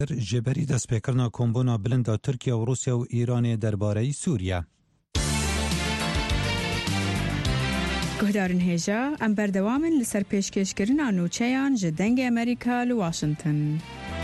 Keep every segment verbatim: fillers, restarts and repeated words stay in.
جبری دست پیکرنا کمبونا بلندا ترکیه و روسیه و ایران درباره سوریه. گهدارن هیجا ام بردوامن لسر پیشکشکرین نوچیان جدنگ امریکا لواشنطن.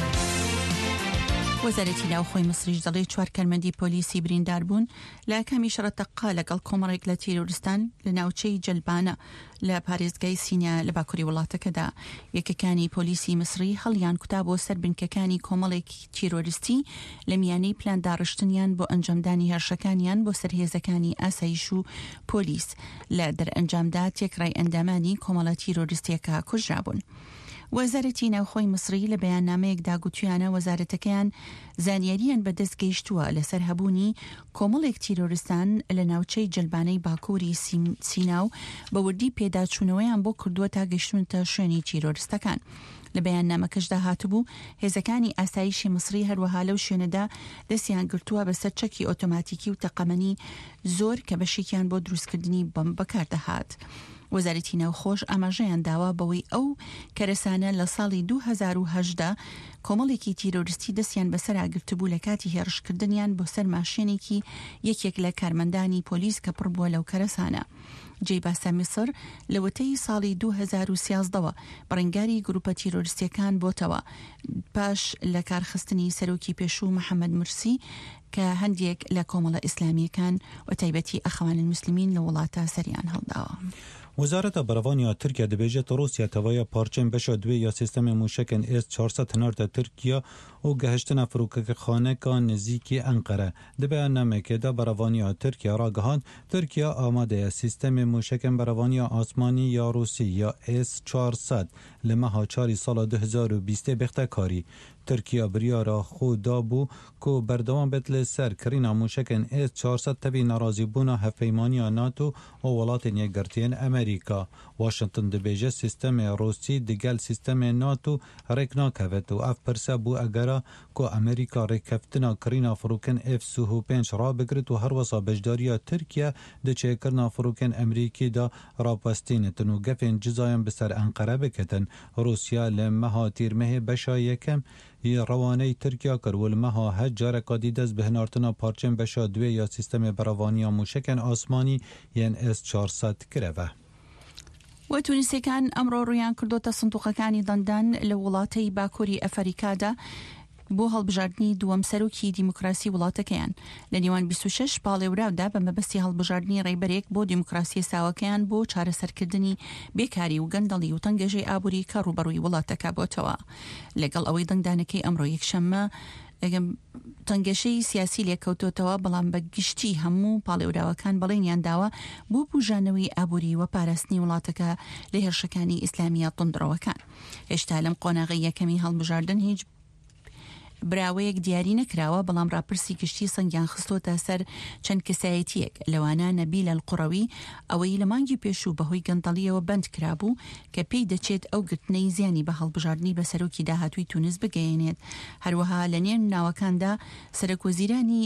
وەزارەتی ناوخۆی مصریش دەڵێ چوار کارمەندی پۆلیسی بریندار بوون لە کامی شەڕەتەقا لەگەڵ کۆمەڵێک لە تیرۆریستان لە ناوچەی جەلبانە لە پارێزگای سینیا لە باکووری وڵاتەکەدا. یەکەکانی پۆلیسی مصری هەڵیان کوتا بۆ سەر بنکەکانی کۆمەڵێکی تیرۆریستی لە میانەی پلان داڕشتنیان بۆ ئەنجامدانی هێرشەکانیان بۆ سەرهێزەکانی ئاسایش و پۆلیس لە دەرئەنجامدا تێکڕای ئەندامانی کۆمەڵە تیرۆریستیەکە کوژرابوون. وەزارەتی ناوخۆی مصری لە بەیاننامەیەکدا گوتویانە وەزارەتەکەیان زانیاریان بەدەست گەیشتووە لەسەر هەبوونی کۆمەڵێک تیرۆریستان لە ناوچەی جەلبانەی باکووری سینا و بە وردی پێداچوونەوەیان بۆ کردووە تا گەیشتونتە شوێنی تیرۆریستەکان. لە بەیاننامەکەشدا هاتبوو هێزەکانی ئاسایشی مصری هەروەها لەو شوێنەدا دەستیان گرتووە بەسەر چەکی ئۆتۆماتیکی و تەقەمەنی زۆر کە بەشێکیان بۆ دروستکردنی بەم بەکاردەهات. وەزارەتی ناوخۆش ئاماژەیان داوا بەوەی ئەو کەرەسانە لە ساڵی دوو هەزار و هەژدا کۆمەڵێکی تیرۆریستی دەستیان بەسەراگرتبوو لە کاتی هێرشکردنیان بۆ سەر ماشێنێکی یەکێک لە کارمەندانی پۆلیس کە پڕ بووە لەو کەرەسانە. جێباسە میسر لە وتەی ساڵی دوو هەزار و سیازدەوە بەڕێنگاری گروپە تیرۆریستیەکان بۆتەوە پاش لە کارخستنی سەرۆکی پێشوو محەممەد مرسی کە هەندێک لە کۆمەڵە ئیسلامیەکان و تایبەتی ئەخەوان المسلمین لە وڵاتە سەریان هەڵداوە. وزارت برافانیا ترکیه دبیجت روسیه توای پارچین بشا دوی یا سیستم موشکن اس چهارصد هنارد ترکیه و گهشتن فروکک خانه که نزدیکی انقره. دبیاننامه که دا برافانیا ترکیه را گهاند ترکیه آماده سیستم موشکن برافانیا آسمانی یا روسی یا اس چهارصد لمها چاری سال دو هزار و بیست بختکاری. ترکیه بریارا خود دابو که بردوان بتل سر کرینا موشکن اس چهارصد تبی نرازی بونا هفیمانی ناتو و ولات یگرتین امریکا. واشنطن دبیجه سیستم روسی دگل سیستم ناتو رکنا کفت و اف پرسه بو اگرا که امریکا رکفتنا کرینا فروکن اف سوهو پنج را بگرد و هر وصا بجداریا ترکیه ده چه کرنا فروکن امریکی دا راپستین تنو گفین جزایم بسر انقره بکتن. روسیا لمها تیرمه بشا یکم روانه ترکیه کرول مها هجار قدیدز به نارتنا پارچن بشا دوی یا سیستم براوانیا موشکن آسمانی ین اس چهارصد کروه. و تونسیکان ئەمڕۆ ڕویان کردۆتە سندوقەکانی دەندان لە وڵاتەی باکووری ئەفریکادا بۆ هەڵبژاردننی دووەم سەرۆکی دیموکراسی وڵاتەکەیان لە نێوان بیست و شەش پاڵێوراودا بە مەبەستی هەڵبژاردننی ڕێبەرێک بۆ دیموکراسی ساوەکەیان بۆ چارەسەرکردنی بێکاری و گەندەڵی و تەنگەژەی ئابووری کە ڕوبەڕووی وڵاتەکە بۆتەوە. لەگەڵ ئەوەی دەنگدانەکەی ئەمڕۆ یەکشەممە تەنگەشەی سیاسی لێکەوتۆتەوە بەڵام بە گشتی هەموو پاڵێوراوەکان بەڵێنیان داوە بۆ بوژانەوەی ئابووری و پاراستنی وڵاتەکە لە هێرشەکانی ئیسلامیە تونندڕەوەکان. هێشتا لەم قۆناغی یەکەمی هەڵبژاردن هیچ براوەیەک دیاری نەکراوە بەڵام ڕاپرسی گشتی سەنگیان خستۆتە سەر چەند کەسایەتیەک لەوانە نەبیل القوڕەوی ئەوەی لە مانگی پێشوو بەهۆی گەندەڵیەوە بەند کرابوو کە پێی دەچێت ئەو گرتنەی زیانی بە هەڵبژاردننی بە سەرۆکی داهاتووی تونس بگەێنێت. هەروەها لە نێن ناوەکاندا سەرۆکوەزیرانی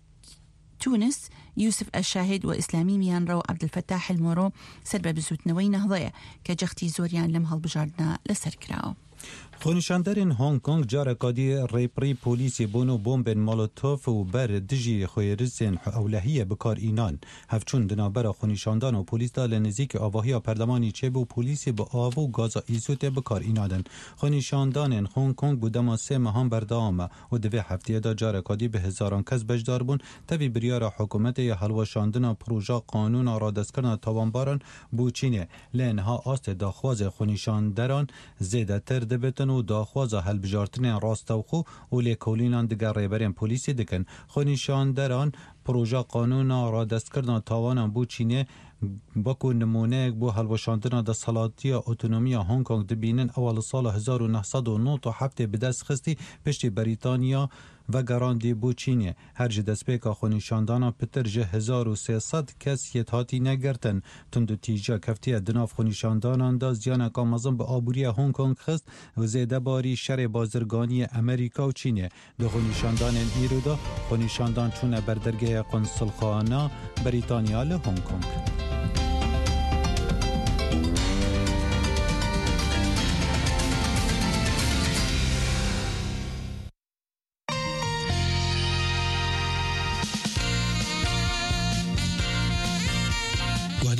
تونس یوسف ئەشاهید و ئیسلامی میانڕە و عەبدولفەتاح المۆرۆ سەر بە بزوتنەوەی نەهضەیە کە جەختی زۆریان لەم هەڵبژاردنە لەسەر کراوە. خونشاندرین هنگ کنگ جارکادی ریپری پولیسی بونو بومبن مولوتوف و بر دجی خویرزین اولهیه بکار اینان هفچون دنابرا خونشاندان و پولیس دا لنزیک آواهی پرلمانی چه بو پولیسی با آو و گازا ایزوت بکار اینادن. خونشاندان هنگ کنگ بودما سه مهان بردامه و دوی هفته دا جارکادی به هزاران کس بجدار بون تبی بریار حکومت یا حلوشاندن پروژه قانون را دستکرن تاوانباران بوچینه لنها آست داخواز خونشاندران زیده تر دبتن و داخوازا هەڵبژارتنیان ڕاستەوخۆ و لێکۆڵینان دگە ڕێبەرێن پۆلیسی دکن. خۆنیشاندەران پرۆژە قانونا ڕادەستکردنا تاوانان بۆ چینێ بەکو نمونەیەک بۆ هەڵوەشاندنا دەسەڵاتیە ئۆتۆنۆمیە هۆنگ کۆنگ دبینن ئەوە لە ساڵە هەزار و نەحسەد و نۆ هەفتێ بەدەست خستی پشتی بەریتانیا و گەڕاندی بۆ چینێ. هەر ji destpêka xwenîşandana pitir ji hezar û sê sed kes yê hatîne girtin. Tund û tîja keftiye di nav xwenîşandanan da ziyaneka mezin bi abûriya Hong Kong xist û zêdebarî şerê bazirganiyê Amerîka û Çînê. Di xwenîşandanên îro da xwenîşandan çûne berdergeya konsulxana Brîtanya li Hong Kong.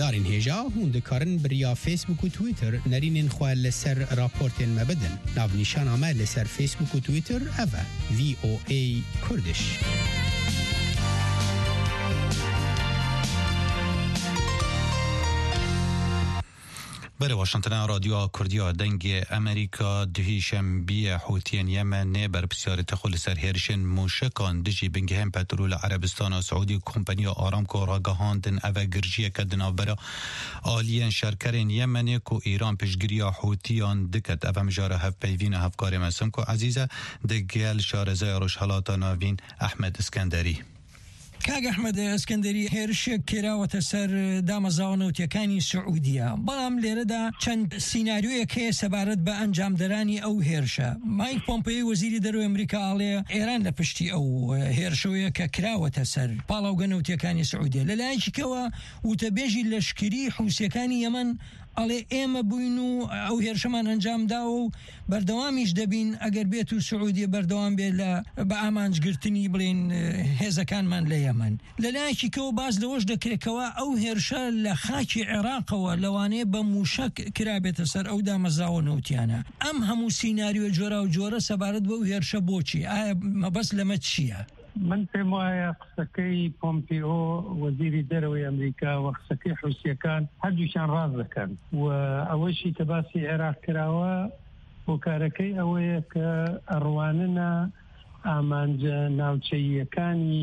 دارین هجا هون دکارن بریا فیسبوک و تویتر نرینین خواه لسر راپورتین مبدن ناو نیشان آمه لسر فیسبوک و تویتر اوه وی او ای کردش. بله واشنطن رادیو کردیا دنگ امریکا دهیشم بی حوتین یمن بر بسیار تخل سر هرشن موشکان دجی بنگهم پترول عربستان و سعودی کمپانی آرامکو راگهاندن اوه گرجیه کدنا برا آلین شرکرین یمنی کو ایران پشگیری حوتیان دکت اوه مجاره هف پیوین هفکار مسم کو عزیزه دگل شارزه روش حالاتا ناوین احمد اسکندری. کاگ احمد اسکندری هێرش کێراوەتە سەر دامەزاوەنەوتیەکانی سعودیە بەڵام لێرەدا چەند سیناریۆیەک هەیە سەبارەت بە ئەنجامدەرانی ئەو هێرشە. مایک پۆمپێی وەزیری دەرەوەی ئەمریکا ئاڵێ ئێران لە پشتی ئەو هێرشەوەیە کە کراوەتە سەر پاڵاوگەنەوتیەکانی سعودیە. لەلایەکیکەوە وتەبێژی لەشکری حوسیەکانی یەمەن ئەڵێ ئێمە بووین و ئەو هێرشەمان ئەنجامدا و بەردەوامیش دەبین ئەگەر بێت و سعودیە بەردەوام بێت لە بە ئامانجگرتنی بڵێن هێزەکانمان لە یەمەن. لەلایەکیکەوە باز لەوەش دەکرێتەوە ئەو هێرشە لە خاکی عێراقەوە لەوانەیە بە موشک کرابێتە سەر ئەو دامەزاوەنەوتیانە. ئەم هەموو سیناریۆ جۆرا و جۆرە سەبارەت بەو هێرشە بۆچی؟ ئایا مەبەست لەمە چییە؟ من پێم وایە قسەکەی پۆمپیۆ وەزیری دەرەوەی ئەمریکا و قسەکەی حوسیەکان هەردووشیان ڕاز دەکەن و ئەوەشی کە باسی عێراق کراوە هۆکارەکەی ئەوەیە کە ئەڕواننە ئامانجە ناوچەییەکانی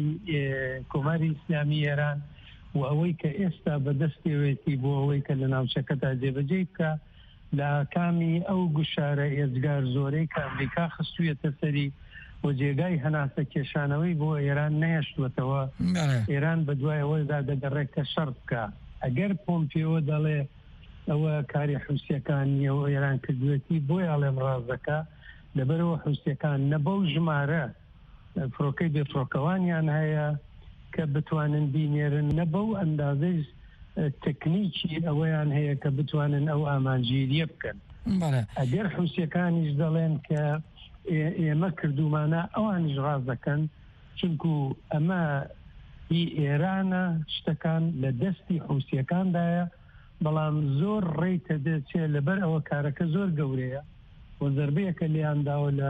کۆماری ئیسلامی ئێران و ئەوەی کە ئێستا بەدەستێوێتی بۆ ئەوەی کە لە ناوچەکەدا جێبەجێ بکە لە کامی ئەو گوشارە ئێزگار زۆرەی کە ئەمریکا خستوویەتە سەری و جێگای هەناسە کێشانەوەی بۆ ئێران نەهێشتوەتەوە. ئێران بە دوای ئەوەدا دەگەڕێت کە شەڕ بکە. ئەگەر پۆمپیۆ دەڵێ ئەوە کاری حوسیەکانی ئەو ئێران کردوێتی بۆی ئەڵێم ڕازەکە لەبەرەوە حوسیەکان نەبەو ژمارە فڕۆکەی بێفڕۆکەوانیان هەیە کە بتوانن بینێرن نەبەو ئەندازەی تەکنیکی ئەوەیان هەیە کە بتوانن ئەو ئامانجیریە بکەن. ئەگەر حوسیەکانیش دەڵێن کە ئێمە کردومانە ئەوانیش ڕاز دەکەن چونکو ئەمە هی ئێرانە شتەکان لە دەستی حوسیەکاندایە بەڵام زۆر ڕێیتە دەچێت لەبەر ئەوە کارەکە زۆر گەورەیە و زەربەیەکە لیانداوە لە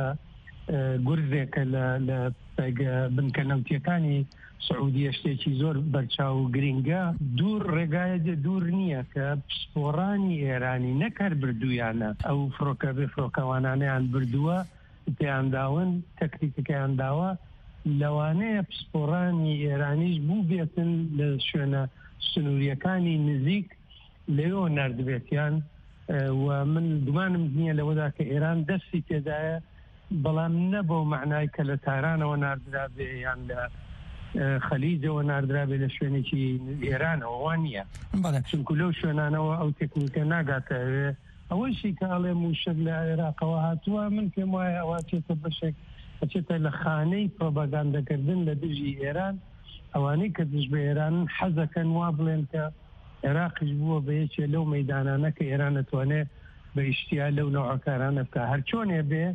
گورزێکە لە بنکەنەوتیەکانی سعودیە شتێکی زۆر بەرچاو و گرینگە دوور ڕێگایە دوور نییە کە پسپۆڕانی ئێرانی نەکار بردوویانە ئەو فڕۆکە بێ فڕۆکەوانانەیان بردووە پێیانداون تەکنیکەکەیان داوە لەوانەیە پسپۆڕانی ئێرانیش بوو بێتن لە شوێنە سنووریەکانی نزیک لەوە نردبێتیان و من گومانم نییە لەوەدا کە ئێران دەستی تێدایە بەڵام نەبەو معنای کە لە تارانەوە نردرابێ یان لە خەلیجەوە نردرابێ لە شوێنێکی ئێرانەوە وان نییە چونکو لەو شوێنانەوە ئەو تەکنیکە ناگاتەوێ. ئەوەشی کە ئەڵێ موشک لە عێراقەوە هاتووە من پێم وایە ئەوە چێتە بەشێک ئەچێتە لە خانەی پرۆپاگاندەکردن لە دژی ئێران ئەوانەی کە دژ بە ئێران حەزەکەن وا بڵێن کە عێراقیش بووە بە یەکێ لەو مەیدانانە کە ئێران دەتوانێت بە ئیشتیا لەو نەوعەکارانە بکە. هەرچۆنێ بێ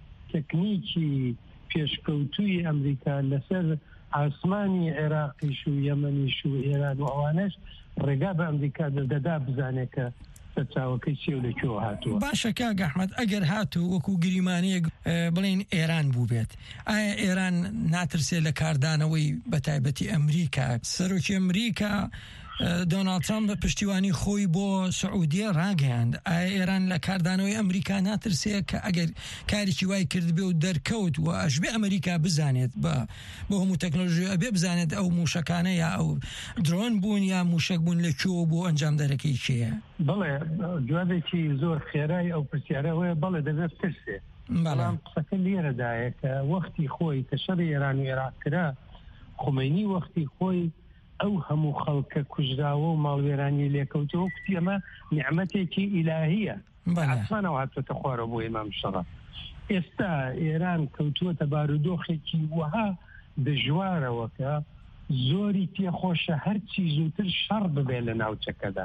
تەکنیکی پێشکەوتووی ئەمریکا لەسەر ئاسمانی عێراقیش و یەمەنیش و ئێران و ئەوانەش ڕێگا بە ئەمریکا دەدا بزانێت کە چاوەکەی چێ و لەکوێوە هاتووە. باشە کاگ ئەحمەد ئەگەر هاتوو وەکو گریمانەیە بڵێن ئێران بوو بێت ئایا ئێران ناترسێت لە کاردانەوەی بەتایبەتی ئەمریکا؟ سەرۆکی ئەمریکا دۆناڵد ترامپ بە پشتیوانی خۆی بۆ سعودیە ڕاگەیاند. ئایا ئێران لە کاردانەوەی ئەمریکا ناترسێت کە ئەگەر کارێکی وای کرد بێ و دەرکەوت و ئەشبێ ئەمریکا بزانێت بە بۆ هەموو تەکنۆلۆژی ئەبێ بزانێت ئەو موشکانە یا ئەو درۆن بوون یا موشک بوون لەکوێوە بۆ ئەنجام دەرەکەی کێیە؟ بەڵێ جوابێکی زۆر خێرای ئەو پرسیارەوەیە بەڵێ دەبێت ترسێ. بەڵام قسەکە لێرەدایە کە وەختی خۆی کە شەڕی ئێران و عێراق کرا خومەینی وەختی خۆی ئەو هەموو خەڵکە کوژراوە و ماڵوێرانی لێکەوتەوە کوتی ئەمە نیعمەتێکی ئیلاهیە ئاسمانەوە هاتووەتە خوارەوە بۆ ئیمام شەڕە. ئێستا ئێران کەوتووەتە بارودۆخێکی وەها دژوارەوە کە زۆری پێخۆشە هەرچی زووتر شەڕ ببێ لە ناوچەکەدا.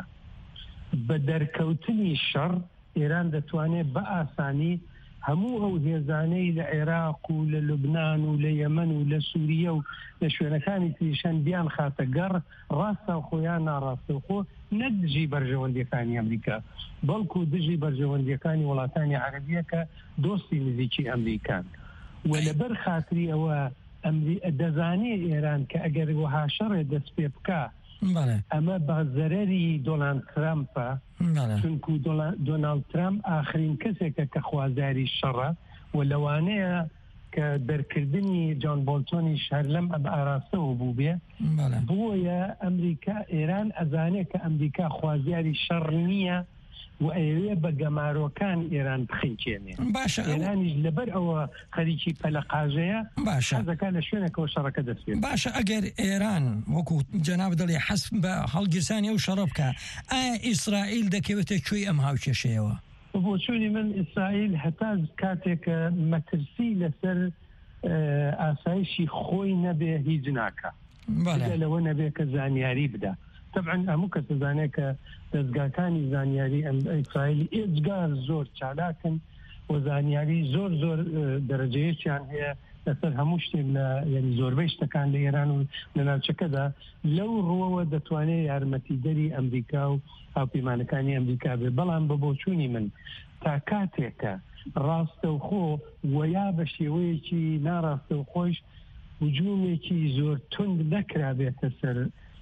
بە دەرکەوتنی شەڕ ئێران دەتوانێت بە ئاسانی هەموو ئەو هێزانەی لە عێراق و لە لوبنان و لە یەمەن و لە سووریە و لە شوێنەکانی تریشان بیان خاتە گەڕ ڕاستە خۆیان ناڕاستە خۆ نەک دژی بەرژەوەندیەکانی ئەمریکا بەڵکو دژی بەرژەوەندیەکانی وڵاتانی عەرەبیە کە دۆستی نزیکی ئەمریکان و لەبەر خاتری ئەوە دەزانێ ئێران کە ئەگەر وەها شەڕێ دەست پێ بکە ئەمە بە زەرەری دۆناڵد ترامپە چونکو دۆناڵد ترامپ ئاخرین کەسێکە کە خوازاری شەڕە و لەوانەیە کە دەرکردنی جان بۆلتۆنیش هەر لەم ئاراستەوە بوو بێ بۆیە ئەمریکا ئێران ئەزانێت کە ئەمریکا خوازیاری شەڕ نییە و ئەوێ بە گەمارۆکان ئێران بخینکێنێ باشە ئێرانیش لەبەر ئەوە خەریکی پەلەقاژەیە باشە دەکات لە شوێنێکەوە شەڕەکە دەستێت. باشە ئەگەر ئێران وەکو جەناب دەڵێ حەسب بە هەڵگیرسانی ئەو شەڕە بکە ئایا ئیسرائیل دەکەوێتە کوێی ئەم هاوکێشەیەوە؟ بۆ چۆنی من ئیسرائیل هەتا کاتێکە مەترسی لەسەر ئاسایشی خۆی نەبێ هیچ ناکە لەوە نەبێ کە زانیاری بدە. طبعا هەموو کەس دەزانێت کە دەستگاکانی زانیاری ئیسرائیلی ئێجگار زۆر چالاکن و زانیاری زۆر زۆر دەرەجەیەکیان هەیە لەسەر هەموو شتێک لە یعنی زۆربەی شتەکان لە ئێران و لە ناوچەکەدا لەو ڕووەوە دەتوانێت یارمەتیدەری ئەمریکا و هاوپەیمانەکانی ئەمریکا بێ. بەڵام بە بۆچوونی من تا کاتێکە ڕاستەوخۆ ویا بە شێوەیەکی ناڕاستەوخۆش هجوومێکی زۆر تند نەکرا بێتە سەر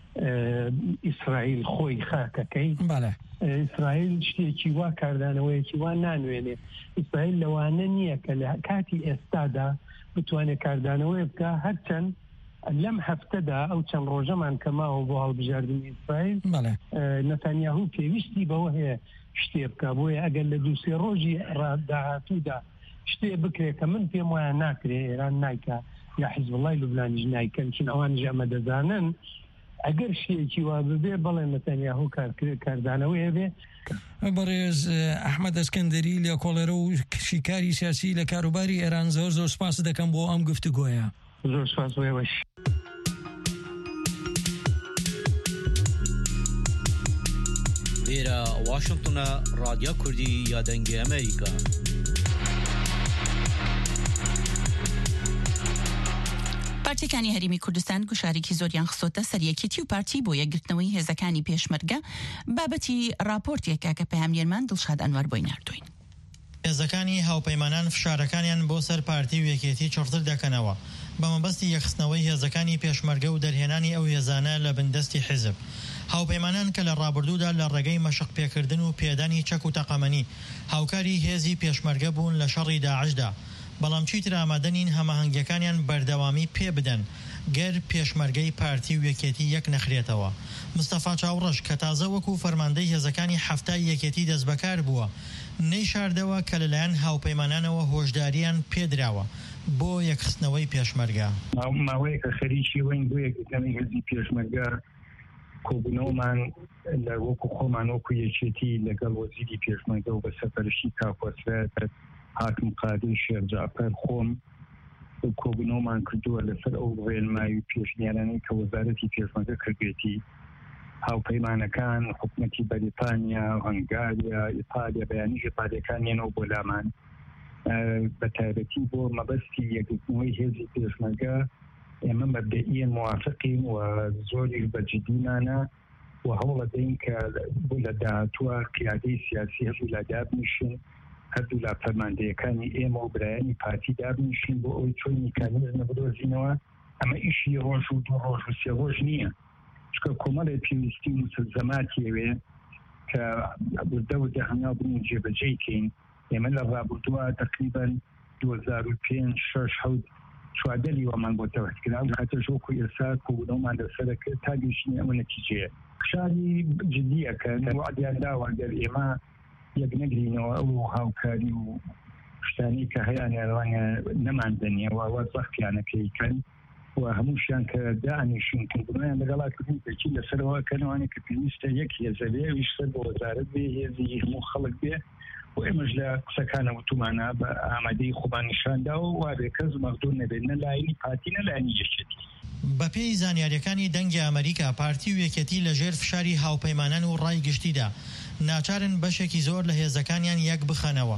ئیسرائیل خۆی خاکەکەی ئیسرائیل شتێکی وا کاردانەوەیەکی وا نانوێنێ. ئیسرائیل لەوانە نییە کە لە کاتی ئێستادا بتوانێت کاردانەوەی بکە هەرچەند لەم هەفتەدا ئەو چەند ڕۆژەمان کەماوە بۆ هەڵبژاردننی ئیسرائیل نەتانیاهو پێویستی بەوە هەیە شتێ بکە بۆیە ئەگەر لە دوو سێ ڕۆژی ڕاداهاتوودا شتێ بکرێت کە من پێم وایە ناکرێ ئێران نایکە یا حیزب الله لوبنانیش نایکەن چون ئەوانیش ئەمە دەزانن ئەگەر شتێکی وا ببێ بەڵێ نەتانیاهو کاردانەوەیە بێ. بەڕێز ئەحمەد ئەسکەندەری لە کۆڵێرە و شیکاری سیاسی لە کاروباری ئێران زۆر زۆر سپاس دەکەم بۆ ئەم گفتوگۆیە. زۆر سپاس بۆیەوەش. لێرە واشنگتنە رادیۆ کوردی یادەنگی ئەمریکا. پارتیەکانی هەرێمی کوردستان گوشارێکی زۆریان خستۆتە سەریەکێتی و پارتی بۆ یەکگرتنەوەی هێزەکانی پێشمەرگە بابەتی راپۆرتێکە کە پەیامگەرمان دڵشاد ئەنوەر بۆی ناردوین. هێزەکانی هاوپەیمانان فشارەکانیان بۆ سەر پارتی و یەکێتی چڕتر دەکەنەوە بە مەبەستی یەخستنەوەی هێزەکانی پێشمەرگە و دەرهێنانی ئەو هێزانە لە بندەستی حیزب. هاوپەیمانان کە لە ڕابردوودا لە ڕێگەی مەشق پێکردن و پێدانی چەک و تەقەمەنی هاوکاری هێزی پێشمەرگە بوون لە شەڕی داعشدا، بەڵام چیتر ئامادەنین هەماهەنگیەکانیان بەردەوامی پێ بدەن گەر پێشمەرگەی پارتی و یەکێتی یەک نەخرێتەوە. مستەفا چاوڕەش کە تازە وەکو فەرماندەی هێزەکانی هەفتای یەکێتی دەستبەکار بووە نەیشاردەوە کە لەلایەن هاوپەیمانانەوە هۆشداریان پێدراوە بۆ یەکخستنەوەی پێشمەرگە. ماوەیەکە خەریکی وین بۆ یەکگرتنەوەی هێزی پێشمەرگە کۆبوونەوەمان لە وەکو خۆمان وەکو یەکێتی لەگەڵ وەزیری پێشمەرگە و بە سەفەرشی کاکۆسرە حاکم قادر شێخ جعفەر خۆم کۆبوونەوەمان کردووە لەسەر ئەو ڕێنمایی پێشنیارانەی کە وەزارەتی پێشمەرگە کردوێتی هاوپەیمانەکان حکومەتی بەریتانیا، هەنگاریا، ئیتالیا بەیانیش ئیتالیەکانیانەوە بۆ لامان بە تایبەتی بۆ مەبەستی یەکگرتنەوەی هێزی پێشمەرگە ئێمە مەبدەئیەن موافقین و زۆریش بەجددیمانە و هەوڵە دەین کە بۆ لە داهاتووە قیادەی سیاسی هەردوو لا دابنیشن هەردوو لا فەرماندەیەکانی ئێمە و برایانی پارتی دابنیشین بۆ ئەوی چۆن میکانیزمە بدۆزینەوە. ئەمە ئیشی ڕۆژ و دوو ڕۆژ و سێ ڕۆژ نییە، چکە کۆمەڵی پێویستی و مسلزەماتیەوێ کە بردە و دەهەنا بوون جێبەجێکەین. ئێمە لە ڕابردووە تقریبا دوو هەزار و پێنج شەش حەوت چواردەلی وەمان بۆ تەوەتکرا و هاتەش وەکو ئێستا کۆبوونەوەمان لەسەرەکە تا گەیشتنی ئەمە نەتیجەیە. خشاری جدیەکە وعدیان داوە گەر ئێمە یەک نەگرینەوە ئەو هاوکاری و شتانی کە هەیەیان ڕەنگە نەماندنیەوە وە زەختیانەکەیکەن و هەمووشیان کە دانیشین کردنیان لەگەڵاکردن پێکی لەسەرەوە کەنەوەی کە پێویستە یەک هێزە بێ ویشتر بۆ وەزارەت بێ هێزی هەموو خەڵک بێ و ئێمەش لە قسەکانە وتومانە بە ئامادەی خۆمان نیشانداوە وابێ کەس مەغدوور نەبێت نە لایەنی پارتی نە لایەنی یەکێتی. بەپێی زانیاریەکانی دەنگی ئەمریکا پارتی و یەکێتی لەژێر فشاری هاوپەیمانان و ڕای گشتیدا ناچارن بەشێکی زۆر لە هێزەکانیان یەک بخەنەوە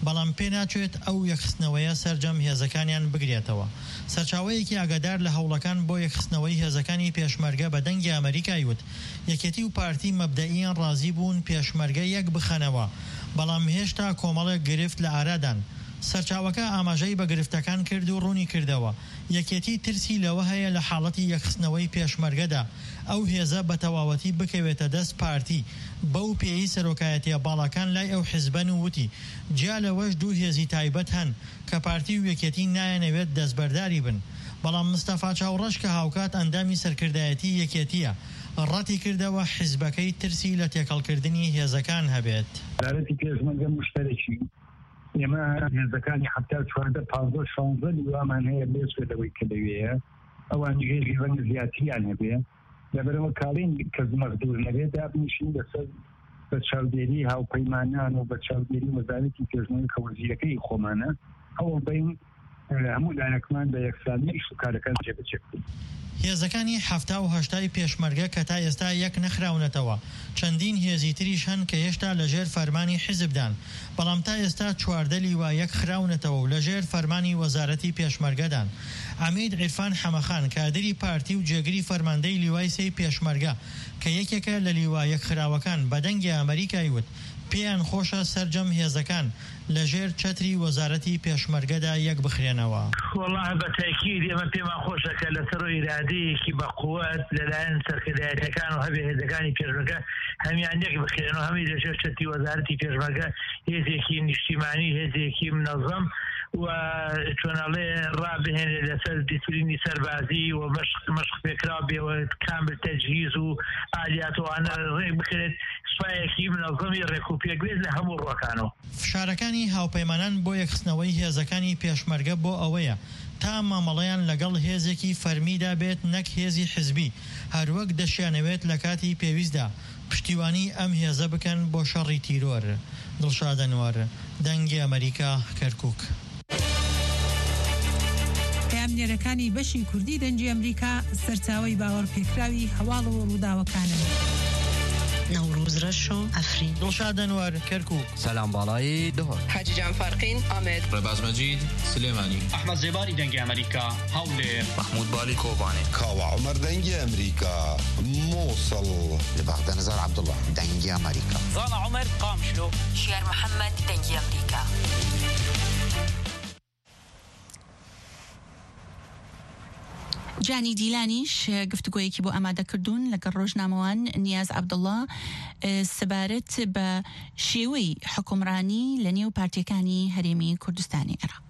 بەڵام پێ ناچێت ئەو یەکخستنەوەیە سەرجەم هێزەکانیان بگرێتەوە. سەرچاوەیەکی ئاگادار لە هەوڵەکان بۆ یەکخستنەوەی هێزەکانی پێشمەرگە بە دەنگی ئەمریکای وت یەکێتی و پارتی مەبدەئیان ڕازی بوون پێشمەرگە یەک بخەنەوە، بەڵام هێشتا کۆمەڵێک گرفت لە ئارادان. سەرچاوەکە ئاماژەی بە گرفتەکان کرد و ڕوونی کردەوە یەکێتی ترسی لەوە هەیە لە حاڵەتی یەکخستنەوەی پێشمەرگەدا ئەو هێزە بە تەواوەتی بکەوێتە دەست پارتی. بەو پێی سەرۆکایەتیە باڵەکان لای ئەو حیزبەن و وتی جیا لەوەش دوو هێزی تایبەت هەن کە پارتی و یەکێتی نایەنەوێت دەستبەرداری بن. بەڵام مستەفا چاوڕەش کە هاوکات ئەندامی سەرکردایەتی یەکێتیە ڕەتی کردەوە حیزبەکەی ترسی لە تێکەڵکردنی هێزەکان هەبێت. دارەتی پێشمەرگە مشتەرەکی ئێمە هێزەکانی حتا چواردە پانزە شانزە لیوامان هەیە لێسوێتەوەی کە دەوێیە ئەوان هێزی ڕەنگە زیاتریان هەبێ لەبەرەوە کاڵین کەس مەخدوور نەبێت دابنیشین لەسەر بە چاودێری هاوپەیمانان و بە چاودێری وەزارەتی پێشمەرگ کە وەزیرەکەی خۆمانە ئەوە بین هەموو لایەکمان بە یەکسانی ئیش و کارەکان جێبەجێ بکەین. هێزەکانی هەفتا و هەشتای پێشمەرگە کە تا ئێستا یەک نەخراونەتەوە، چەندین هێزی تریش هەن کە هێشتا لەژێر فەرمانی حیزبدان، بەڵام تا ئێستا چواردە لیوایەک خراونەتەوە و لەژێر فەرمانی وەزارەتی پێشمەرگەدان. عەمید عیرفان حەمەخان کادری پارتی و جێگری فەرماندەی لیوای سەی پێشمەرگە کە یەکێکە لە لیوایەک خراوەکان بە دەنگی ئەمریکای وت پێیان خۆشە سەرجەم هێزەکان لەژێر چەتری وەزارەتی پێشمەرگەدا یەک بخرێنەوە. وەڵڵا بە تاکید ئێمە پێمان خۆشەکە لەسەر ئیرادەیەکی بە قووەت لەلایەن سەرکردایەتەکان و هەبێ هێزەکانی پێشمەرگە هەمیان یەک بخرێنەوە، هەمی لەژێر چەتری وەزارەتی پێشمەرگە هێزێکی نیشتیمانی هێزێکی منەظەم و چۆنەڵێ ڕابهێنێ لەسەر دیسپلینی سەربازی و مەشق پێکرا بێەوە کامل تەجهیز و ئالیاتوانە ڕێک بکرێت سوپایەکی منەظەمی ڕێکوپێکوێت لە هەموو ڕۆکانەوە. فشارەکانی هاوپەیمانان بۆ یەکخستنەوەی هێزەکانی پێشمەرگە بۆ ئەوەیە تا مامەڵەیان لەگەڵ هێزێکی فەرمیدا بێت نەک هێزی حزبی، هەروەک دەشیانەوێت لە کاتی پێویستدا پشتیوانی ئەم هێزە بکەن بۆ شەڕی تیرۆر. دڵشاد ئەنوار، دەنگی ئەمریکا، کەرکووک. پامنێرەکانی بەشی کوردی دەنگی ئەمریکا سەرچاوەی باوەڕپێکراوی هەواڵ و ڕووداوەکانن. نوروز رشو افرین. دڵشاد ئەنوار، کەرکووک. سەلام باڵایی دهۆر. حاجی جان فارقین ئامێد. ڕێباز مەجید سلێمانی. ئەحمەد زێباری دەنگی ئەمریکا هەولێر. محمود بالی کۆبانێ. کاوە عومەر دەنگی ئەمریکا مووسڵ. لبەغدە نەزار عەبدوڵڵا دەنگی ئەمریکا. زانا عومەر قامشلۆ. شیار محەممەد دەنگی ئەمریکا. جانی دیلانیش گفتگویەکی بۆ ئامادە کردوون لەگەڵ ڕۆژنامەوان نیاز عەبدوڵڵا سەبارەت بە شێوەی حکومڕانی لە نێو پارتیەکانی هەرێمی کوردستانی عێراق.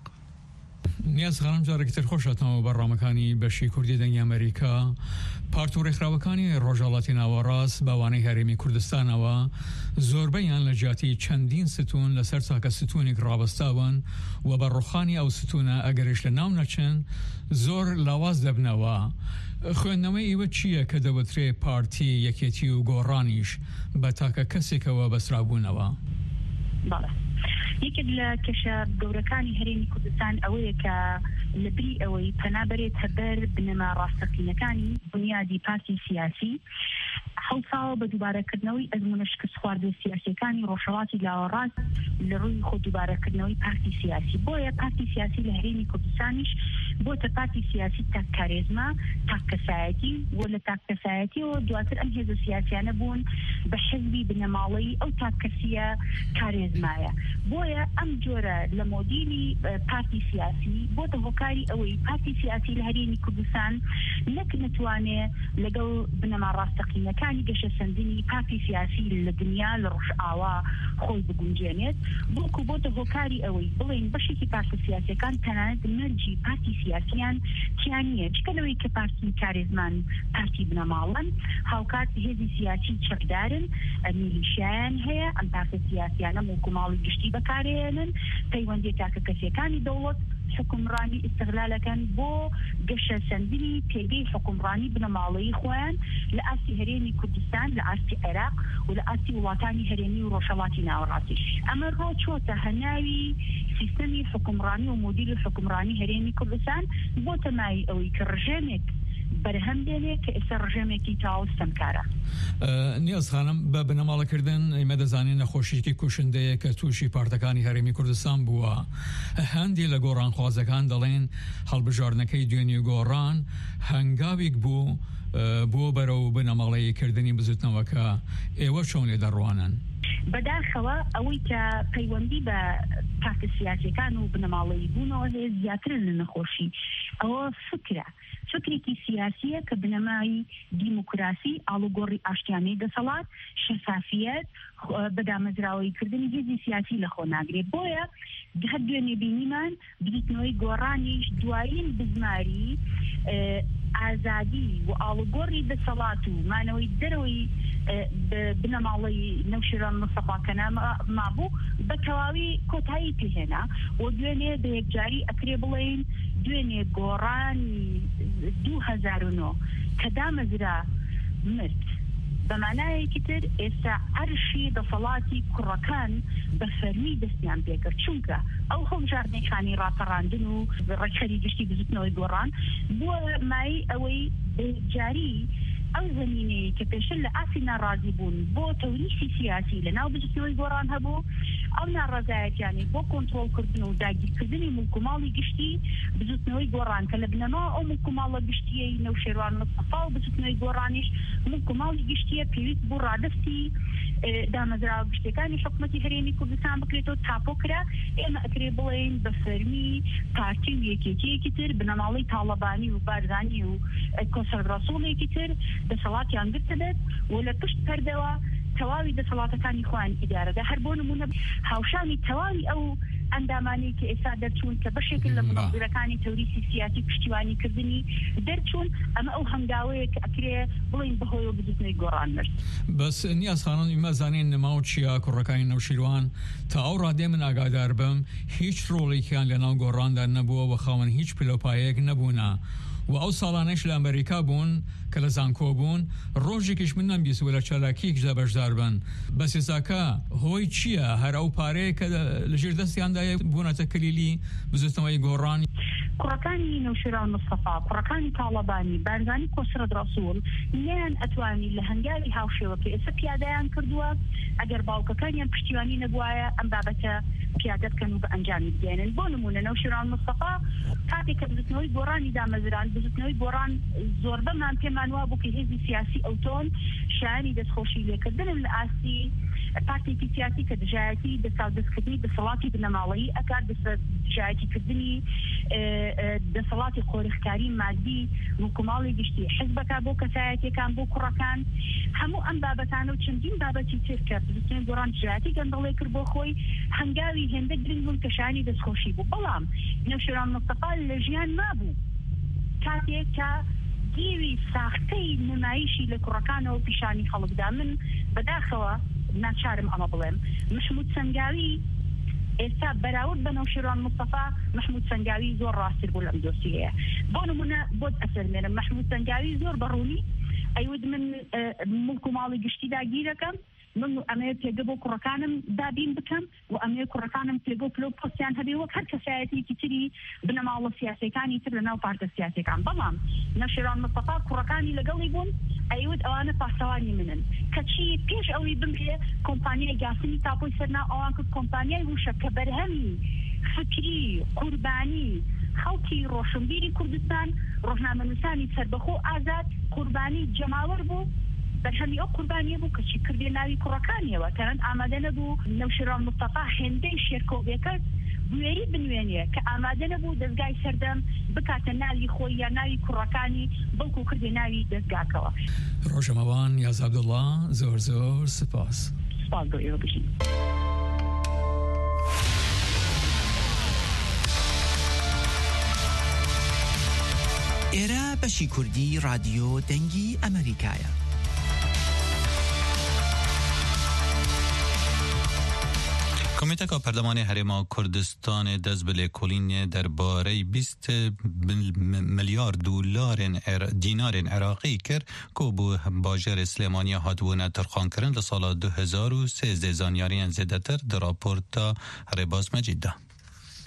نیاز خانم جارێکی تر خۆشاتەوە بەڕامەکانی بەشی کوردی دەنگی ئەمریکا. پارت و ڕێکخراوەکانی ڕۆژهەڵاتی ناوەڕاست بەوانەی هەرێمی کوردستانەوە زۆربەیان لە جیاتی چەندین ستون لەسەر چاکە ستونێک ڕابستاون و بە ڕوخانی ئەو ستونە ئەگەرش لە ناو نەچن زۆر لاواز دەبنەوە. خوێندنەوەی ئێوە چییە کە دەوترێ پارتی یەکێتی و گۆڕانیش بە تاکە کەسێکەوە بەسرابوونەوە؟ باڵە یەکێک لە کێشە گەورەکانی هەرێمی کوردستان ئەوەیە کە لەبری ئەوەی پەنابەرێت هەبەر بنەما ڕاستەقینەکانی بنیادی پارتی سیاسی حەوت ساڵ بە دووبارەکردنەوەی ئەزمونە شکست خواردە سیاسیەکانی ڕۆژهەڵاتی لاوەڕاست لە ڕووی خۆ دووبارەکردنەوەی پارتی سیاسی. بۆیە پارتی سیاسی لە هەرێمی کوردستانیش بۆتە پارتی سیاسی تاک کارێزما تاک کەسایەتی و لە تاک کەسایەتیەوە دواتر ئەم هێزە سیاسیانە بوون بە حزبی بنەماڵەی ئەو تاک کەسیە کارێزمایە. بۆیە ئەم جۆرە لە مۆدیلی پارتی سیاسی بۆتە هۆکاری ئەوەی پارتی سیاسی لە هەرێمی کوردستان نەک نتوانێ لەگەڵ بنەما ڕاستەقینەکانی گەشە سەندنی پارتی سیاسی لە دنیا لە ڕۆژ ئاوا خۆی بگونجێنێت، بۆکو بۆتە هۆکاری ئەوەی بڵێن بەشێکی پارتی سیاسیەکان تەنانەت مەرجی پارتی سیاسیان تیان نییە، چکەلەوەی کە پارتی کارێزمان پارتی بنەماڵن هاوکات هێزی سیاسی چەکدارن، میلیشیایان هەیە، ئەم پارتی سیاسیانە موکوماڵی گشتی بەکارهێنن، پەیوەندی تاکە کەسیەکانی دەوڵەت حکومڕانی ئیستغلالەکەن بۆ گەشە سەندنی پێگەی حکومڕانی بنەماڵەیی خۆیان لە ئاستی هەرێمی کوردستان، لە ئاستی عێراق و لە ئاستی وڵاتانی هەرێمی و ڕۆژهەڵاتی ناوەڕاستیش. ئەمە ڕۆ چۆتە هەناوی سیستەمی حکومڕانی و مۆدیلی حکومڕانی هەرێمی کوردستان بۆ تەمای ئەوەی کە ڕژێمێک بەرهەم دێنێ کە ئێستا ڕژێمێکی تاوەستەمکارە. نیاز خانم بە بنەماڵەکردن ئێمە دەزانین نەخۆشیێکی کوشندەیە کە تووشی پارتەکانی هەرێمی کوردستان بووە. هەندێک لە گۆڕانخوازەکان دەڵێن هەڵبژاردنەکەی دوێنێ گۆڕان هەنگاوێک بوو بۆ بەرەو بنەماڵەیەکردنی بزوتنەوەکە ئێوە چۆن لێ دەڕوانن؟ بەداخەوە ئەوەی کە پەیوەندی بە پارتە سیاسیەکان و بنەماڵەیی بوونەوە هەیە زیاترن لە نەخۆشی ئەوە فکرە فکرێکی سیاسیە کە بنەمای دیموکراسی ئاڵوگۆڕی ئاشتیانەی دەسەڵات شەفافیەت بەدامەزراوەیکردنی هێزی سیاسی لە خۆ ناگرێت بۆیە هەر دوێنێ بینیمان بریتنەوەی گۆڕانیش دوایین بزماری ئازادی و ئاڵوگۆڕی دەسەڵات و مانەوەی دەرەوەی بنەماڵەی نەوشیران مستەفاکەنە مابوو بە تەواوی کۆتایی پێهێنا و دوێنێ بە یەکجاری ئەکرێ بڵێن دوێنێ گۆڕانی دوو هەزار و نۆ کە دامەزرا مرد بەمانایەکی تر ئێستا عەرشی دەسەڵاتی کوڕەکان بە فەرمی دەستیان پێکرد چونکە ئەو هەڵبژاردنەکانی ڕاپەڕاندن و ڕێکخەری گشتی بزوتنەوەی گۆڕان بووە مای ئەوەی جاری ئەو زمینەیە کە پێشتر لە ئاسی ناڕازی بوون بۆ تەوریسی سیاسی لە ناو بزوتنەوەی گۆڕان هەبوو ئەو ناڕازایەتیانی بۆ کۆنتڕۆڵکردن و داگیرکردنی مڵکوماڵی گشتی بزوتنەوەی گۆڕان کە لە بنەما ئەو مڵکوماڵە گشتیەی نەوشێروان مستەفا و بزوتنەوەی گۆڕانیش مڵکوماڵی گشتیە پێویست بۆ ڕادستی دامەزراوە گشتەکانی حکومەتی هەرێمی کوردستان بکرێتەوە تاپۆکرا ئێمە ئەکرێ بڵێن بە فەرمی پارتی و یەکێکیەکی تر بنەماڵەی تاڵەبانی و بارزانی و کۆسەر ڕەسوڵێکی تر دەسەڵاتیان گرتە دەست و لە پشت پەردەوە تەواوی دەسەڵاتەکانی خۆیان ئیدارەدا هەر بۆ نمونە هاوشانی تەواوی ئەو ئەندامانی کە ئێستا دەرچوون کە بەشێک لە مناظرەکانی تەوریسی سیاسی پشتیوانی کردنی دەرچوون ئەمە ئەو هەنگاوەیە کە ئەکرێ بڵین بەهۆی و بزوتنەوەی گۆڕان مرد. بەس نیاز خانم ئێمە زانین نماو چیە کوڕەکانی نەوشیروان تا ئەو ڕادێ من ئاگادار بم هیچ ڕۆڵێکیان لە ناو گۆڕاندا نەبووە و خاوەن هیچ پلۆپایەک نەبوونا و ئەو ساڵانەش لە ئەمریکا بوون کە لە زانکۆ بوون ڕۆژێکیش من نەمبیست و لە چالاکیەکدا بەشدار بن بە سێساکە هۆی چییە هەر ئەو پارەیە کە لەژێر دەستیاندایە بوونەتە کلیلی بزوتنەوەی گۆڕان کوڕەکانی نەوشیران مستەفا کوڕەکانی تاڵەبانی بارزانی کۆسرە ڕەسوڵ نیان ئەتوانی لە هەنگاوی هاوشێوە کە ئێستا پیادەیان کردووە ئەگەر باوکەکانیان پشتیوانی نەبوایە ئەم بابەتە پیادە بکەن و بە ئەنجامی بدێنن بۆ نمونە نەوشیران مستەفا کاتێک کە بزوتنەوەی گۆڕانی دامەزران بزوتنەوەی گۆڕان زۆربەمان پێمان وا بوو کە هێزی سیاسی ئەوتۆن شایانی دەستخۆشی لێکردنن لە ئاستی پارتێکی سیاسی کە دژایەتی دەسەڵاتکردنی دەسەڵاتی بنەماڵەیی ئەکات دژایەتیکردنی دەسەڵاتی خۆرخکاری مادی حکوماڵی گشتی حزبەکە بۆ کەسایەتیەکان بۆ کوڕەکان هەموو ئەم بابەتانە و چەندین بابەتی تر کە بزوتنەوەی گۆڕان دژایەتی گەندەڵێ کرد بۆ خۆی هەنگاوی هێندە گرنگ بوون کە شایانی دەستخۆشی بوو بەڵام نەوشیران مستەفا لە ژیان مابوو کاتێک کە گیوی ساختەی نمایشی لە کوڕەکانەوە پیشانی خەڵکدا من بەداخەوە ناچارم ئەمە بڵێم محمود سەنگاوی ئێستا بەراورد بە نەوشیروان مستەفا محمود سەنگاوی زۆر ڕاستتر بوو لەم دۆسیەیە بۆ نمونە بۆت ئەسەرمێنم محمود سەنگاوی زۆر بەڕوونی ئەیود من مڵک و ماڵی گشتی داگیرەکەم من ئەمەیە پێگە بۆ کوڕەکانم دابین بکەم و ئەمەیە کوڕەکانم پێگە و پلۆ پۆستیان هەبێ وەک هەر کەسایەتێکی تری بنەماڵە سیاسەکانی تر لە ناو پارتە سیاسەکان بەڵام نەوشیروان مستەفا کوڕەکانی لەگەڵی بوون ئەیود ئەوانە پاسەوانی منن کەچی پێش ئەوەی بمرێ کۆمپانیای گاسنی تاپۆی سەرنا ئەوان کرد کۆمپانیای وشە کە بەرهەمی فکری قوربانی خەڵکی ڕۆشنبیری کوردستان ڕۆژنامەنووسانی سەربەخۆ ئازاد قوربانی جەماوەر بوو بەرهەمی ئەو قوربانیە بوو کەچی کردێ ناوی کوڕەکانیەوە تەنەن ئامادە نەبوو نەوشیروان مستەفا هێندەی شێرکۆبێکرد بوێری بنوێنێ کە ئامادە نەبوو دەستگای سەردەم بکاتە ناوی خۆی یا ناوی کوڕەکانی بەڵکو کردێ ناوی دەستگاکەوە. ڕۆژەمەوان یاز عەبدوڵڵا زۆر زۆر سپاس. سپاس بۆ ئێوە بژین. ئێرە بەشی کوردی رادیۆ دەنگی ئەمریکایە. کمیته پارلمان هرما کردستان دست به لکولین درباره بیست میلیارد دلار دینار عراقی کرد که بو باجر سلیمانی هاتوونه ترخان کردن لسال دو هزار و سیزده زانیاری زیده تر در راپورت رباز مجیده.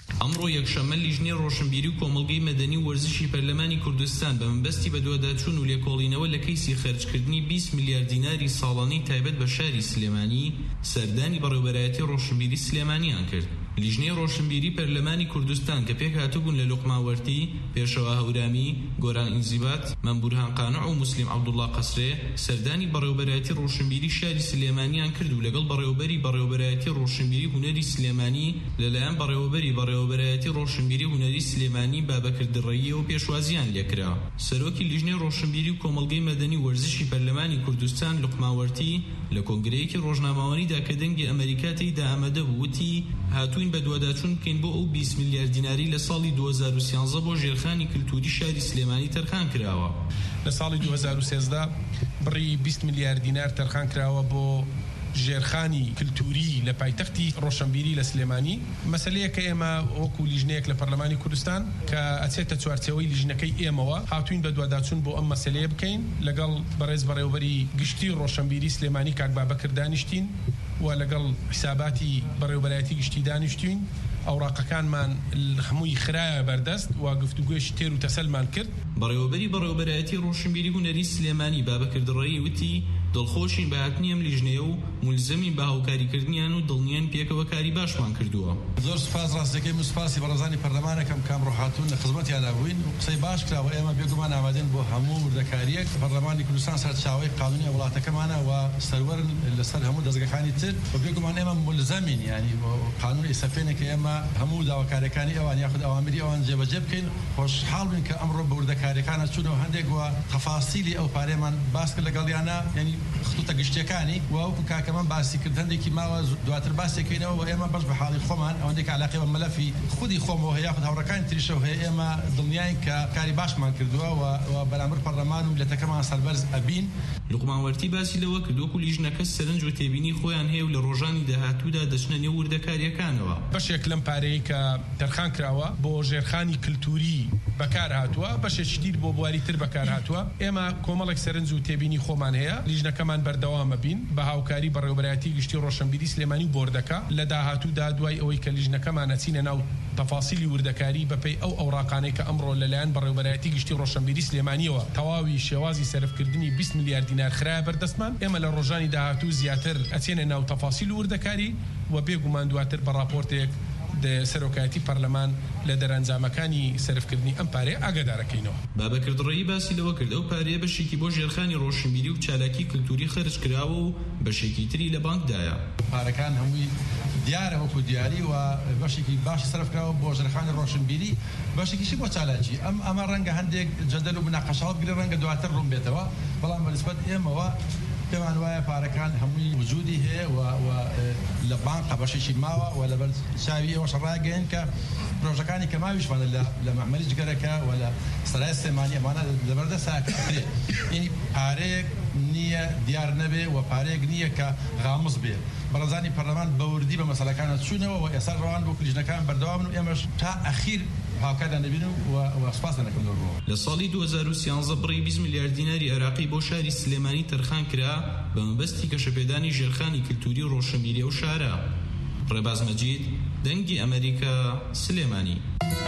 ئەمڕۆ یەکشەممە لیژنەی ڕۆشنبیری و کۆمەڵگەی مەدەنی وەرزشی پەرلەمانی کوردستان بە منبەستی بەدواداچوون و لێکۆڵینەوە لە کەیسی خەرجکردنی بیست میلیارد دیناری ساڵانەی تایبەت بە شاری سلێمانی سەردانی بەڕێوەبەرایەتی ڕۆشنبیری سلێمانیان کرد. لیژنەی ڕۆشنبیری پەرلەمانی کوردستان کە پێک هاتوبوون لە لوقماوەرتی، پێشەوا هەورامی، گۆران ئینزیبات، مەمبورهان قانع و مسلیم عەبدوڵڵا قەسرێ سەردانی بەڕێوەبەرایەتی ڕۆشنبیری شاری سلێمانیان کرد و لەگەڵ بەڕێوەبەری بەڕێوەبەرایەتی ڕۆشنبیری هونەری سلێمانی لەلایەن بەڕێوەبەری بەڕێوەبەرایەتی ڕۆشنبیری هونەری سلێمانی بابەکر دڕەییەوە پێشوازیان لێکرا. سەرۆکی لیژنەی ڕۆشنبیری و کۆمەڵگەی مەدەنی وەرزشی پەرلەمانی کوردستان لوقماوەرتی لە کۆنگرەیەکی ڕۆژنامەوانیدا کە دەنگی ئەمریکا تێیدا ئامادە بوو وتی هاتوین بە دوواداچوون بکەین بۆ ئەو بیست میلیارد دیناری لە ساڵی دوو هەزار و سیانزە بۆ ژێرخانی کلتوری شاری سلێمانی تەرخان کراوە. لە ساڵی دوو هەزار و سێزدە بڕی بیست میلیارد دینار تەرخان کراوە بۆ ژێرخانی کلتوری لە پایتەختی ڕۆشنبیری لە سلێمانی. مەسەلەیە کە ئێمە وەکو لیژنەیەک لە پەرلەمانی کوردستان کە ئەچێتە چوارچێوەی لیژنەکەی ئێمەوە هاتوین بە دوواداچوون بۆ ئەم مەسەلەیە بکەین لەگەڵ بەڕێز بەڕێوەبەری گشتی ڕۆشنبیری سلێمانی کاک بابەکر دانیشتین و لەگەڵ حساباتی بەڕێوەبەرایەتی گشتی دانیشتوین. ئەوراقەکانمان هەمووی خراوە بەردەست و گفتوگوێشی تێر و تەسەلمان کرد. بەڕێوەبەری بەڕێوەبەرایەتی ڕۆشنبیری هونەری سلێمانی بابەکر دڕەیی وتی دڵخۆشین بە هاتنی ئەم لیژنەیە و مولزەمی بە هاوکاریکردنیان و دڵنیان پێکەوە کاری باشمان کردووە. زۆر سوپاس ڕاستەکەی مسپاسی بەڕێزانی پەرلەمانەکەم کام ڕۆحاتون لە خزمەتیاندا بووین و قسەی باش کراوە. ئێمە بێگومان ئامادەین بۆ هەموو وردەکاریەک. پەرلەمانی کوردستان سەرچاوەی قانونی وڵاتەکەمانە و سەروەرن لەسەر هەموو دەزگەکانی تر و بێگومان ئێمە مولزەمین، یعنی قانونی سەفێنێک ئێمە هەموو داواکاریەکانی ئەوان یاخود ئەوامری ئەوان جێبەجێ بکەین. خۆشحاڵ بین کە ئەمڕۆ بە وردەکاریەکانە چوونەوە هەندێک وە تەفاسیلی ئەو پارێمان باس کرد لەگەڵیانە، یعنی خطوتە گشتیەکانی وەکو کاکەمان باسی کرد هەندێکی ماوە دواتر باسێکەکەینەوە و ئێمە بەش بە حاڵی خۆمان ئەوەندێک علاقەی بە مەلەفی خودی خۆمەوە هەیە یاخود هاوڕەکانی تریشەوە هەیە ئێمە دڵنیاین کە کاری باشمان کردووە و بەرامبەر پەرلەمان و ملەتەکەمان سەربەرز ئەبین. لوقماوەرتی باسی لەوە کرد وەکو لیژنەکە سەرنج و تێبینی خۆیان هەیە و لە ڕۆژانی داهاتوودا دەچنە نێو وردەکاریەکانەوە. بەشێک لەم پارەیە کە تەرخان کراوە بۆ ژێرخانی کلتوری بەکار هاتووە، بەشێکی تر بۆ بواری تر بەکار هاتووە. ئێمە کۆمەڵێک سەرنج و تێبینی خۆمان هەیە، لیژنەکەمان بەردەوامە بین بە هاوکاری بەڕێوەبەرایەتی گشتی ڕۆشنبیری سلێمانی و بۆردەکە لە داهاتوودا دوای ئەوەی کە لیژنەکەمان ئەچینە ناو تەفاسیلی وردەکاری بەپێی ئەو ئەوراقانەی کە ئەمڕۆ لەلایەن بەڕێوەبەرایەتی گشتی ڕۆشنبیری سلێمانیەوە تەواوی شێوازی سەرفکردنی بیست میلیارد دینار خراوە بەردەستمان. ئێمە لە ڕۆژانی داهاتوو زیاتر ئەچێنە ناو تەفاسیل وردەکاری و بێگومان دواتر بە راپۆرتێک سەرۆکایەتی پەرلەمان لە دەرەنجامەکانی سەرفکردنی ئەم پارەیە ئاگادارەکەینەوە. بابەکر دڕەیی باسی لەوە کرد ئەو پارەیە بەشێکی بۆ ژێرخانی ڕۆشنبیری و چالاکی کلتوری خەرج کراوە و بەشێکی تری لە بانکدایە. پارەکان هەمووی دیارە وەکو دیاری و بەشێکی باش سەرفکراوە بۆ ژێرخانی ڕۆشنبیری، بەشێکیشی بۆ چالاکی. ئەم ئەمە ڕەنگە هەندێک جەدەل و مناقەشات بگرێ، ڕەنگە دواتر ڕوون بێتەوە، بەڵام بەنسبەت ئێمەوە پێمان وایە پارەکان هەمووی وجودی هەیە و لە بانقە بەشێکی ماوە و لەبەر چاوی ئێوەش ڕاگەین کە پرۆژەکانی کە ماویشمان لە مەعمەلی جگەرەکە و لە سەرای سلێمانی ئەمانە لەبەردەستە کرێ. یعنی پارەیەک نییە دیار نەبێ و پارەیەک نییە کە غامز بێ. بەڕێزانی پەرلەمان بەوردی بە مەسەلەکانە چوونەوە و ئێستا ڕەوان بۆ لیژنەکان بەردەوامن و ئێمەش تا ئەخیر هاوکاریان دەبین و سوپاس دەکەم لەوە. لە ساڵی دوو هەزار و سیانزە بڕی بیست میلیارد دیناری عێراقی بۆ شاری سلێمانی تەرخان کرا بە مەبەستی کەشەپێدانی ژێرخانی کلتوری ڕۆشنبیری و شارە. ڕێباز مەجید، دەنگی ئەمریکا، سلێمانی.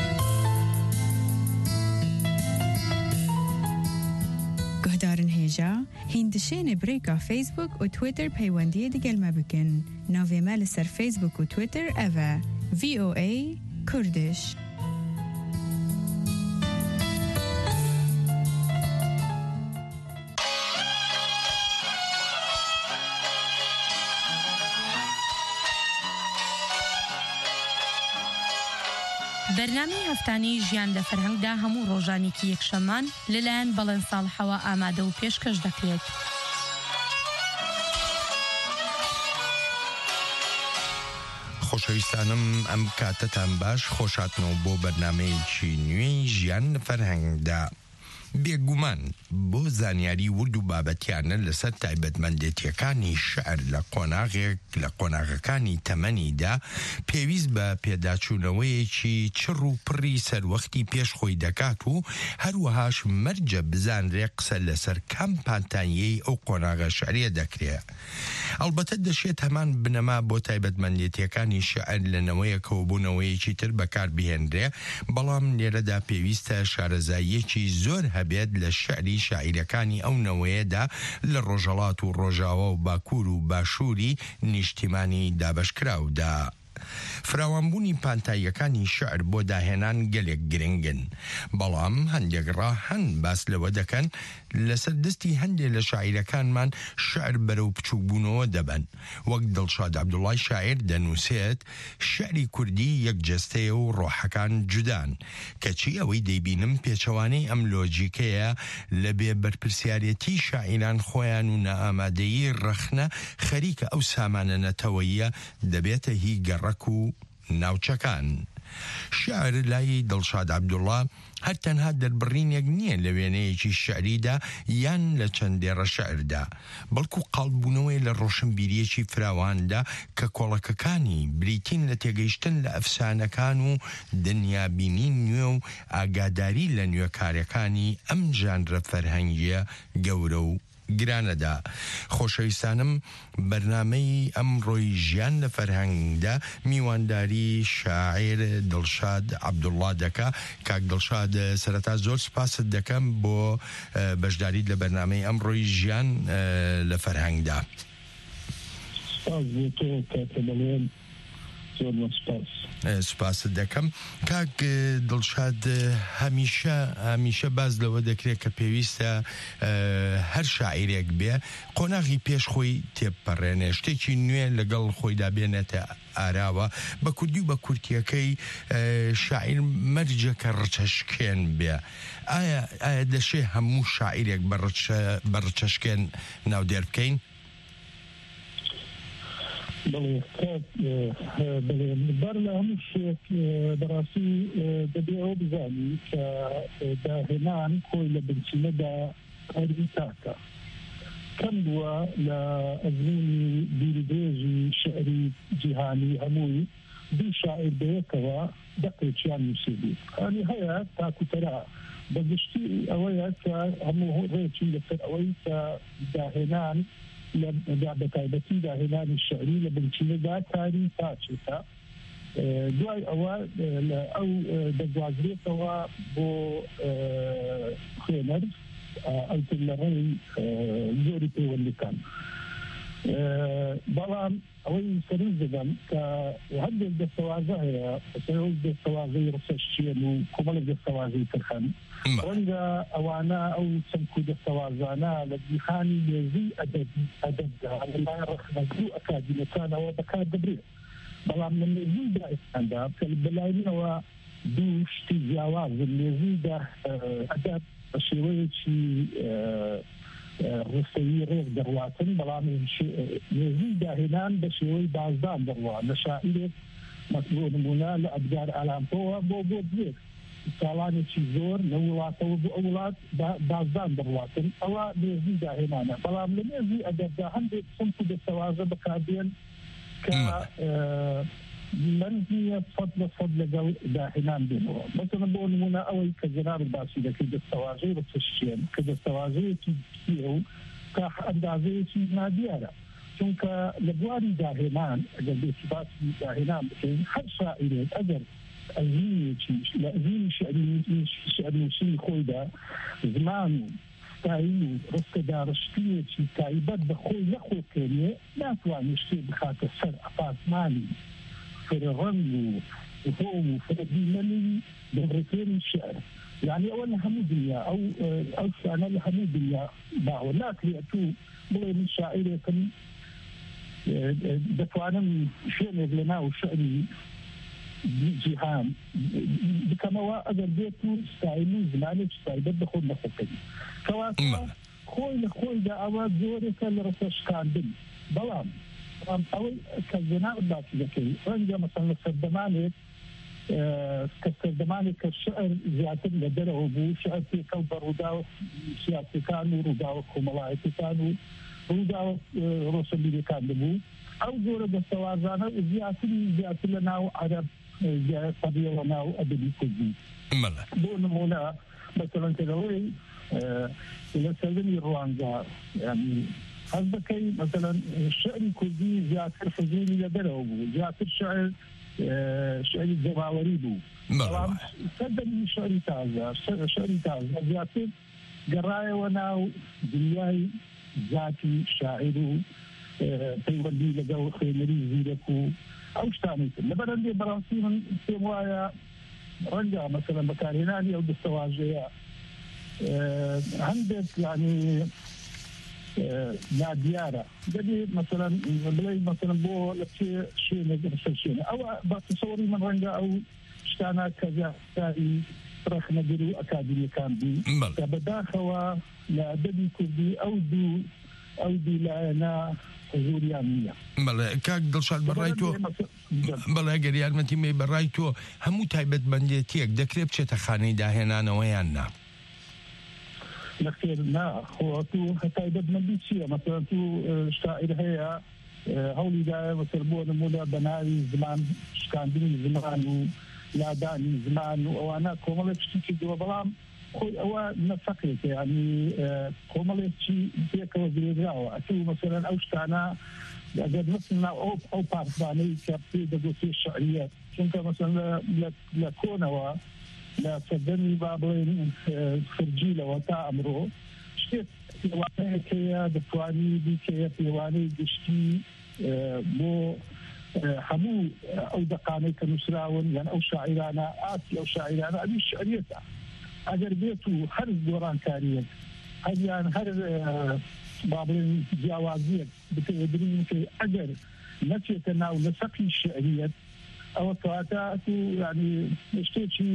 گهدارن هێژە هیندشێنێ برێکا فیسبوک و تویتر پەیوەندیە دەگەلمە بکەن. ناوێمە لەسەر فیسبوک و تویتر ئەڤە ڤی ئۆ ئەی کوردش. بەرنامەی هەفتانەی ژیان لە فەرهەنگدا هەموو ڕۆژانێکی یەکشەمان لەلایەن بەڵێن ساڵحەوە ئامادە و پێشکەش دەکرێت. خۆشەویستانم ئەم کاتتان باش، خۆشاتنەوە بۆ بەرنامەیەکی نوێی ژیان لە فەرهەنگدا. بێگومان بۆ زانیاری ورد و بابەتیانە لەسەر تایبەتمەندێتیەکانی شعر لە قۆناغێک لە قۆناغەکانی تەمەنیدا پێویست بە پێداچوونەوەیەکی چڕ و پڕی سەروەختی پێش خۆی دەکات و هەروەهاش مەرجە بزانرێ قسە لەسەر کام پانتانیەی ئەو قۆناغە شعریە دەکرێت. ئەلبەتە دەشێت هەمان بنەما بۆ تایبەتمەندێتیەکانی شەعر لەنەوەیەکەوە بوونەوەیەکی تر بەکار بهێنرێ، بەڵام لێرەدا پێویستە شارەزاییەکی زۆر هەبێت لە شەعری شاعیرەکانی ئەو نەوەیەدا لە ڕۆژەڵات و ڕۆژاوە و باکوور و باشووری نیشتیمانی دابەشکراودا. فراوانبوونی پانتاییەکانی شعر بۆ داهێنان گەلێک گرنگن، بەڵام هەندێک ڕا هەن باس لەوە دەکەن لەسەر دەستی هەندێک لە شاعیرەکانمان شعر بەرەو بچووکبوونەوە دەبن. وەک دڵشاد عەبدوڵڵای شاعیر دەنووسێت، شعری کوردی یەک جەستەیە و ڕۆحەکان جودان، کەچی ئەوەی دەیبینم پێچەوانەی ئەم لۆجیکەیە لە بێ بەرپرسیارەتی شاعیران خۆیان و نەئامادەیی ڕەخنە خەریکە ئەو سامانە نەتەوەییە دەبێتە هی گەڕەک و ناوچەکان. شعر لای دڵشاد عەبدوڵڵا هەر تەنها دەربڕینێک نییە لە وێنەیەکی شعریدا یان لە چەندێڕە شعردا، بەڵکو قاڵبوونەوەی لە ڕۆشنبیریەکی فراواندا کە کۆڵەکەکانی بریتین لە تێگەیشتن لە ئەفسانەکان و دنیابینی نوێ و ئاگاداری لە نوێکارەکانی ئەم ژانرە فەرهەنگیە گەورە و گرانەدا. خۆشەویستانم، بەرنامەی ئەمڕۆی ژیان لە فەرهەنگدا میوانداری شاعیر دڵشاد عەبدوڵڵا دەکا. کاک دڵشاد، سەرەتا زۆر سپاست دەکەم بۆ بەشداریت لە بەرنامەی ئەمڕۆی ژیان لە فەرهەنگدا. سپاست دەکەم. کاک دڵشاد، هەمیشە هەمیشە باز لەوە دەکرێت کە پێویستە هەر شاعیرێک بێ قۆناغی پێش خۆی تێپەڕێنێ، شتێکی نوێ لەگەڵ خۆیدا بێنێتە ئاراوە. بە کوردی و بە کورتیەکەی شاعیر مەرجەکە ڕچەشکێن بێ. ئایا ئایا دەشێ هەموو شاعیرێک بە ڕچەشکێن ناودێر بکەین؟ بەڵێ بەر لە هەموو شتێک بەڕاستی دەبێ ئەوە بزانی کە داهێنان خۆی لە بنچینەدا ئەری تاکە کەم بووە لە ئەزموونی بیردێژی شعری جیهانی هەمووی دوو شاعیر بەیەکەوە دەقێکیان نووسیبوو. ئەنی هەیە تاکوتەرا بەگشتی ئەوەیە کە هەموو ڕێکی لەسەر ئەوەی کە داهێنان بە تایبەتی داهێنانی شعری لە بنچینەدا کاری پاچێتە. دوای ئەوە ئەو دەگوازرێتەوە بۆ خوێنەر ئەوتر لە ڕێی زۆری پەیوەندیەکان. بەڵام ئەوەی سەرنج دەدەم کە هەندێک دەستەوازە هەیە، ئەو دەستەوازەی ڕسەشتیان و کۆمەڵێک دەستەوازەی ترخەن. وەنگە ئەوانە ئەو چەمکو دەستەوازانە لە جیهانی لێزی ئەدەبدا لەلای ڕەخنەگوو ئەکادیمەکانەوە بەکار دەبرێت. بەڵام لە لێزیدا ئێستاندا کە بەلایەوە دوو شتی جیاوازن. لێزیدا ئەدەب بە شێوەیەکی ڕستەوی ڕێک دەڕواتن، بەڵام لێزی داهێنان بە شێوەی بازدان دەڕوات. لە شاعیرێک مەسبوع نمونە لە ئەدگار ئالامپۆوە بۆ بۆ بێت ساڵانێکی زۆر لە وڵاتەوە بۆ ئەو وڵات بازدان دەڕواتن. ئەوە لێزی داهێنانە. بەڵام لە لێزی ئەدەبدا هەندێک سمت و دەستەوازە بەکاردێن کە من نییە فەد لە فەد لەگەڵ داهێنان بێنەوە. مثلا بۆ نمونە ئەوەی کە جەناب باسی دەکەی دەستەوازەی ڕچەشتیان کە دەستەوازەیەکی کیە و کە ئەندازەیەکی نادیارە، چونکە لە بواری داهێنان ئەگەر بێتی باسی داهێنان بکەین هەر شاعیرێک ئەگەر ئەزمینێکی لە ئەزمینی شعرنووسینی خۆیدا زمان و ستایل و ڕستەدارشتیەکی تایبەت بە خۆی نەخۆکەوێ ناتوانێت شتێ بخاتە سەر ئەپارتمانی فرغنگ و هۆم و فرەدیمەنی دەبڕێتێنی شعر. یعنی ئەوە لە هەموو دنیا ئەو ئەو شانە لە هەموو دنیا باوە ناکرێت و بڵێ من شاعیرێکم دەتوانم شوێنێک لە ناو شعری جیهان بکەمەوە ئەگەر بێت و ستایل و زمانێک تایبەت بە خۆم نەخۆکەوی. کەواتە خۆی لە خۆیدا ئەوە زۆرێکە لە ڕسەشکاندن. بەڵام ئەوەی کە جەناب باسی دەکەی ڕەنگە مەسەڵەن لە سەردەمانێک کە سەردەمانێک کە شعر زیاتر لە دەرەوە بوو، شعر پێکەڵ بە ڕووداوە سیاسیەکان و ڕووداوە کۆمەڵایەتیەکان و ڕووداوە ڕۆشنبیریەکان دەبوو، ئەو زۆرە دەستەوازانە زیاتری زیاتر لە ناو عەرەب قەبیڵە ناو ئەدەبی کوردی. بۆ نمونە مەسەڵەن کەدەوەی لە سەردەمی ڕوانگە یعنی هذا كي مثلا الشعر الكردي زياتر فزولي لدره زياتر شعر شعر الزماوري بو طبعا صدقني شعري تازة شعري تازة زياتر قراية وناو دنياي ذاتي شاعرو تيولي لقو خيمري زيدكو أو شتاني لبنان دي برانسين سيموايا رنجا مثلا بكاريناني أو دستواجية عندك يعني لا ديارة جدي مثلا بلاي مثلا بو لكي شيء نقدر شيء أو بتصوري من رنجا أو شتانا كذا تاري رخ نجرو أكاديمي كان بي كبداخوا لا دبي كردي أو دو أو دو لا أنا حضوريانية بله كاك دلشاد برايتو بله اگر یارمەتی مێ بەڕای هەموو تایبەتمەندێتیەک دەکرێت بچێتە خانەی داهێنانەوەیان نا لەخێر نا خۆ تو تایبەتمەندی چییە مەسەڵەن تو شاعر هەیە هەوڵیدایە بەسەر بۆ نمونە بە ناوی زمان شکاندنی زمان و لادانی زمان و ئەوانە کۆمەڵێک شتی کردووە بەڵام خۆی ئەوە نەفەقێتە یعنی کۆمەڵێکی پێکەوە درێژراوە ئەتوو مەسەڵەن ئەو شتانە ئەگەر مثلنا ئەو ئەو پارتبانەی کە پێ دەگوتێ شعریەت چونکە مەسەڵەن لە کۆنەوە لە سەردەمی با بڵێن خرجیلەوە تا ئەمڕۆ شتێک پێوانەیەکەیە دەتوانی بیکەیە پێوانەی گشتی بۆ هەموو ئەو دەقانەی کە نووسراون یان ئەو شاعیرانە ئاسی ئەو شاعیرانە ئەوی شعریەتە ئەگەر بێت و هەر گۆڕانکاریەک هەریان هەر با بڵێن جیاوازیەک بکەوێ کە ئەگەر نەچێتە ناو لەسەقی شعریەت ئەوە کەواتە تو ینی شتێکی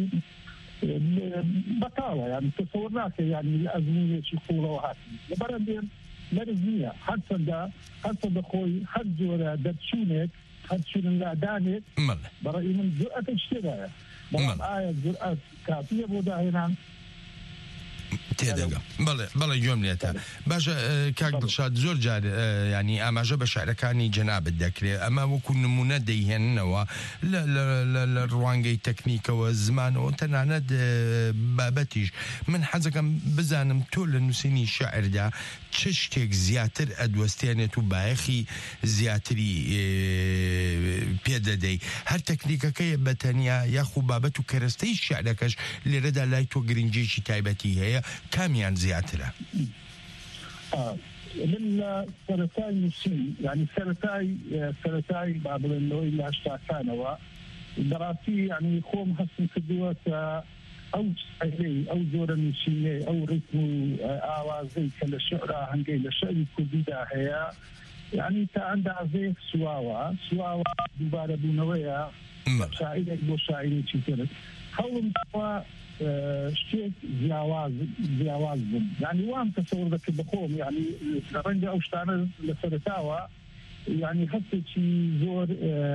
بەتاڵە یانی تەسەوەر ناکە یانی ئەزمونێکی خۆڵەوە هاتی لەبەرەندێن مەرز نییە هەرچەندە هەرچەندە خۆی هەر جۆرە دەرچوونێک هەرچوونن لادانێک بەڕێی من جورئەتە شتێدایە بەڵام ئایا جورئەت کافیە بۆ داهێنان تێدەگەم بەڵێ بەڵێ گوێم لێتە باشە کاک دڵشاد زۆر جار ینی ئاماژە بە شعرەکانی جەنابەت دەکرێت ئەمە وەکو نمونە دەیهێننەوە لە ڕوانگەی تەکنیکەوە زمانەوە تەنانەت بابەتیش من حەزەکەم بزانم تۆ لە نووسینی شعردا چ شتێک زیاتر ئەدوەستێنێت و بایەخی زیاتری پێدەدەی هەر تەکنیکەکەی بەتەنیا یاخو بابەت و کەرەستەی شعرەکەش لێرەدا لای تۆ گرنگێکی تایبەتی هەیە كاميان زياترة آه من سرتاي نسي يعني سرتاي سرتاي بعض النوع اللي اشتاكانوا دراسي يعني خوم حسن كدوة او شعري او زورا نسيني او رتم اوازي كلا شعرا هنجي لشعري كديدا هي يعني تا عندها زي سواوا سواوا دوباره بنويا شاعري بو شاعري تشترك حول شتێک جیاواز جیاواز بوون یعنی وام تەسەوڕ دەکرد بەخۆم یعنی ڕەنگە ئەو شتانە لە سەرەتاوە یعنی هەستێکی زۆر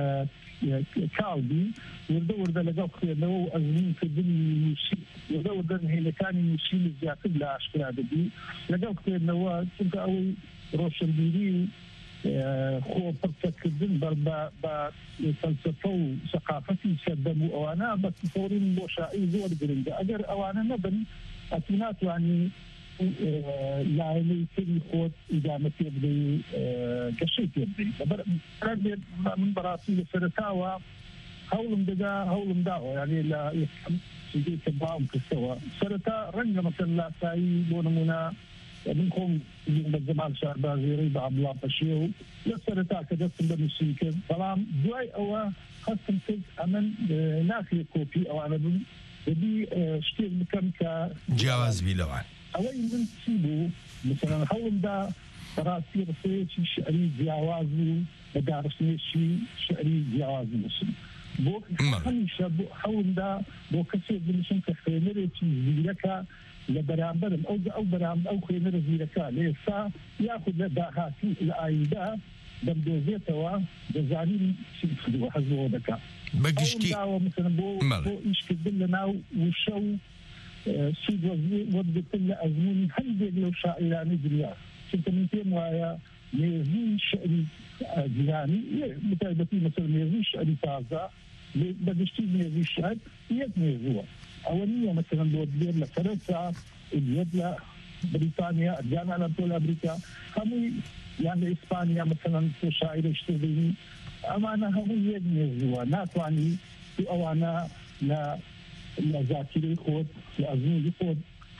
کاڵبی وردە وردە لەگەڵ خوێندنەوە و ئەزمونکردنی نووسی وردە وردە نهێنەکانی نووسین زیاتر لە ئاشکرا دەبی لەگەڵ خوێندنەوە چونکە ئەوەی ڕۆشنبیری خۆ پڕچەکردن بە فەلسەفە و سەقافەتی سەردەم و ئەوانە بە تەسەوڕین بۆ شاعیر زۆر گرنگە ئەگەر ئەوانە نەبن ئەتی ناتوانی لایەنەی تری خۆت ئیدامە پێ بدەی گەشەی پێ بدەی من بەڕاستی لە سەرەتاوە هەوڵم دەدا هەوڵم داوە یعنی لە یەکەم چیزێک کە باوم کردەوە سەرەتا ڕەنگە مەسەڵەن لاسایی بۆ نمونە من خۆم بەجەمال شاربازێرەی بە عەبدوڵڵا پەشێ و لە سەرەتا کە دەستم بە نووسین کرد بەڵام دوای ئەوە هەستم کرد ئەمن ناخێت کۆپی ئەوانە بن دەبی شتێک بکەم کە جیاوازبی لەوان ئەوەی من چی بوو مثلەن هەوڵمدا بەڕاستی ڕسەیەکی شعری جیاواز و بەدارستنێکی شعری جیاواز بنووسم بۆ هەمیشە هەوڵمدا بۆ کەسێک بنووسم کە خوێنەرێکی زیرەکە لە بەرامبەرم ئەو ئەو بەرام ئەو خوێنەرە زیرەکە لە ئێستا یاخود لە داهاتی لە ئایندا دەمدۆزێتەوە دەزانین چی کردووە حەزەوە دەکات بەگشتی مثلا بۆ بۆ ئیشکردن لە ناو وشە و سود وەرگرتن لە ئەزموونی هەندێک لەو شاعیرانی دنیا چونکە من پێم وایە مێزووی شعری جیهانی بەتایبەتی مثلا مێزووی شعری تازە بەگشتی مێزووی شعر یەک مێزووە ئەوە نییە مثلا بۆ دێر لە فەرەنسا ئیلیەت لە بريطانيا أرجعنا على طول أمريكا هم يعني إسبانيا مثلا شاعر اشتغلني أما أنا هم يجنزوا ناتواني وأنا لا لا ذاكري خود لا أزمي خود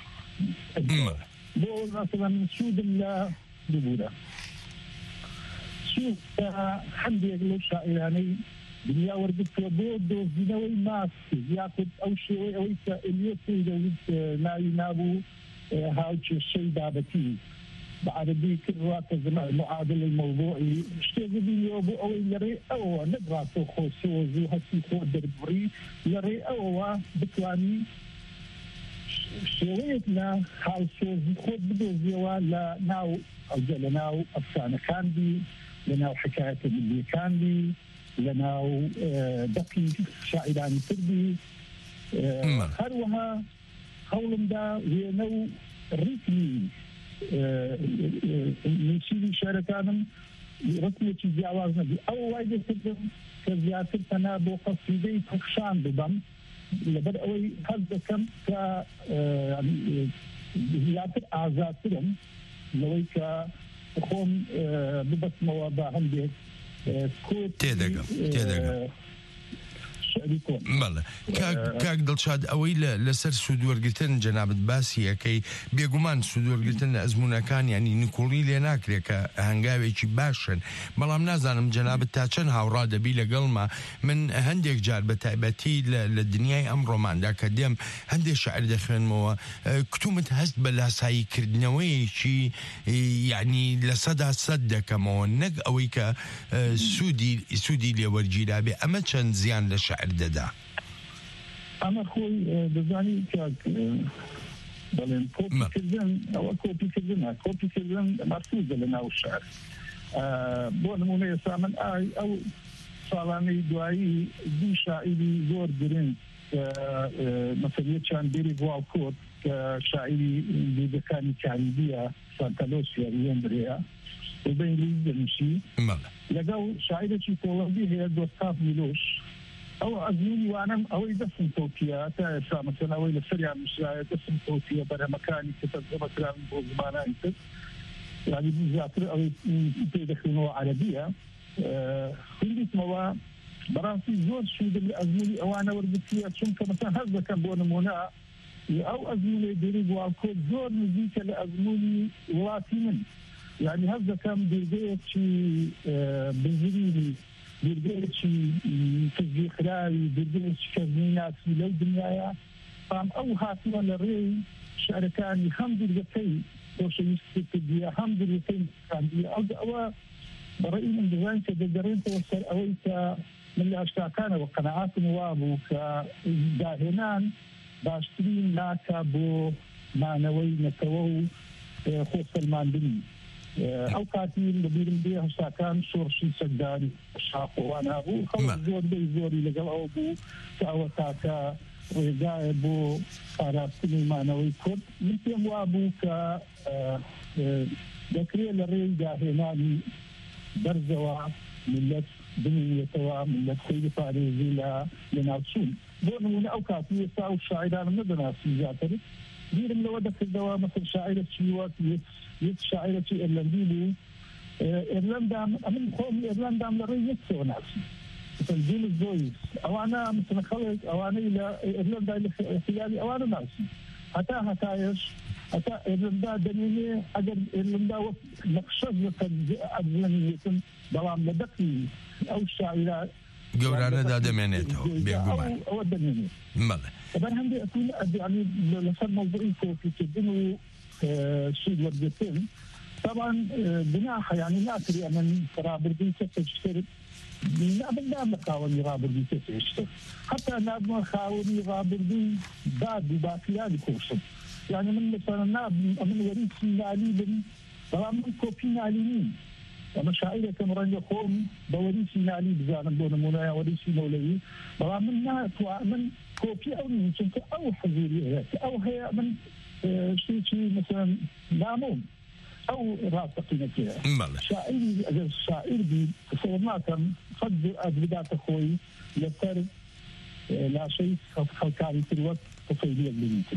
بو مثلا سود لا دبورة سود حمد يقول شاعراني دنيا وردت بود دوزينوي ماسك ياخذ أو شيء أو إليوت يجوز ناي نابو هاوش الشيء دابتي بعربي كرات الزمان معادل الموضوعي اشتغل بيوبو أو يري أو ندراسو خوسوزي هسي خود دربري يري أو بتواني شويتنا هاوسوزي خود بدوزيوا لا ناو أو جلناو أفسانة كان بي لناو حكاية اللي كان بي لناو دقي شاعراني تربي هروها هولم دا وينو ريتمي من سيدي شاركانم رتمي تجي عوازنا دي أو وايدة تقدم كزياتر تنابو قصيدي تخشان ببم لبدا أوي هذا كم ك زياتر أعزاترم لوي كخوم ببس موابا هندي تێدەگەم تێدەگەم بەڵێ کاک دڵشاد ئەوەی لەسەر سوودوەرگرتن جەنابەت باسی یەکەی بێگومان سوودوەرگرتن لە ئەزمونونەکان ینی نکوڵی لێ ناکرێت کە هەنگاوێکی باشن بەڵام نازانم جەنابەت تا چەند هاوڕا دەبی لەگەڵما من هەندێک جار بە تایبەتی لە دنیای ئەمڕۆماندا کە دێم هەندێک شاعر دەخوێنمەوە کتومت هەست بە لاساییکردنەوەیەکی یعنی لە سەدا سەد دەکەمەوە نەک ئەوەی کە سوودی سوودی لێوەرگیرا بێ ئەمە چەند زیان لە شاعر دەدا ئەمە خۆی دەزانی کاک بەڵێن کۆپیکردن ئەوە کۆپیکردنە کۆپیکردن مەرفوزە لە ناو شار بۆ نمونە ئێستا من ئەو ساڵانەی دوایی دوو شاعیری زۆر گرنگ مەسەلەیە چاندێری گواڵکۆت کە شاعیری دیدەکانی کاریبیە سانتەلۆسیا وێندرەیە بە ئینگلیزی دەنووسی لەگەڵ شاعیرێکی پۆڵەندی هەیە دۆستاف میلۆش أو أزموني وأنا أوي دسم توكيا تا إسا مثلا أوي لسريع مشاهد دسم توكيا برا مكاني كتب مثلا بوزمانا يتب يعني بزياتر أوي تدخلوا عربية كل اسمه براسي زور شو دل أزموني أو أنا ورد فيها شو كمثلا هذا كان بون منا أو أزموني دريب وعكود زور مزيكا لأزموني ولاتي من يعني هذا كان بداية شيء بنزيني برگەیەکی تزیخراوی برگەیەکی کەزمیناتی لەو دنیاە بام ئەو هاتووە لە ڕێی شارەکانی هەم درگەکەی خۆشەویستی کردیە هەم درگەکەی کاندیە ئەوە بەڕێی من دەزانین کە دەگەڕێنەوە سەر ئەوەی کە من لە ئاشتاکانەوە قەنەعاتم وا بوو کە داهێنان باشترین ناکە بۆ مانەوەی نەتەوە و خۆسەلماندنی ئەو کاتی لەبیرم بێ هەشتاکان شۆڕشی سەگداری شاخۆوانە بوو خەڵک زۆر بەی زۆری لەگەڵ ئەوە بوو کە ئەوە تاکە ڕێگایە بۆ پاراستنی مانەوەی کورد من پێم وا بوو کە دەکرێت لە ڕێی داهێنانی بەرزەوە ملت بمێنێتەوە ملت خۆی بپارێزی لە ناوچوون بۆ نمونە ئەو کاتی ئێستا و شاعرانم نەدەناسی زیاتر بیرم لەوە دەکردەوە مەسەڵ شاعرێکی وەک یەک شاعرێکی ئێرلەندی بوو ئێرلەندا من خۆم ئێرلەندام لە ڕێی یەکسەوە ناسی مثل جیمز جۆیس ئەوانە مثل خەڵک ئەوانەی لە ئێرلەندا لە خیالی ئەوانە ناسی هەتا هەتایش هەتا ئێرلەندا دەمێنێ ئەگەر ئێرلەندا وەک نەقشە ئەزلەنیەتن بەڵام لە دەقی ئەو شاعرە گەورانەدا دەمێنێتەوە بێگومان ئەوە دەمێنێت بەر هەندێ ئەتون يعني لەسەر مەوضوعی کۆپیکردن و سوود وەرگرتن طبعا بناحة يعني ناكري من رابردي كتشتر نابن نام خاوني رابردي كتشتر حتى نابن خاوني رابردي باد باقيان كوشن يعني من مثلا ناب من وريث نالي بن طبعا من كوبي ناليين ومشاعر كمران يقوم بوريث نالي بزانا دون منايا وريث مولوي طبعا من ناتوا من كوبي او من او حزيريات او هي من شيء شيء مثلا نامون أو راسقين كذا شاعر أجل الشاعر بي صورناكم قد أجلدات أخوي يفتر لا شيء خلقاري في الوقت تصيرية بلينكم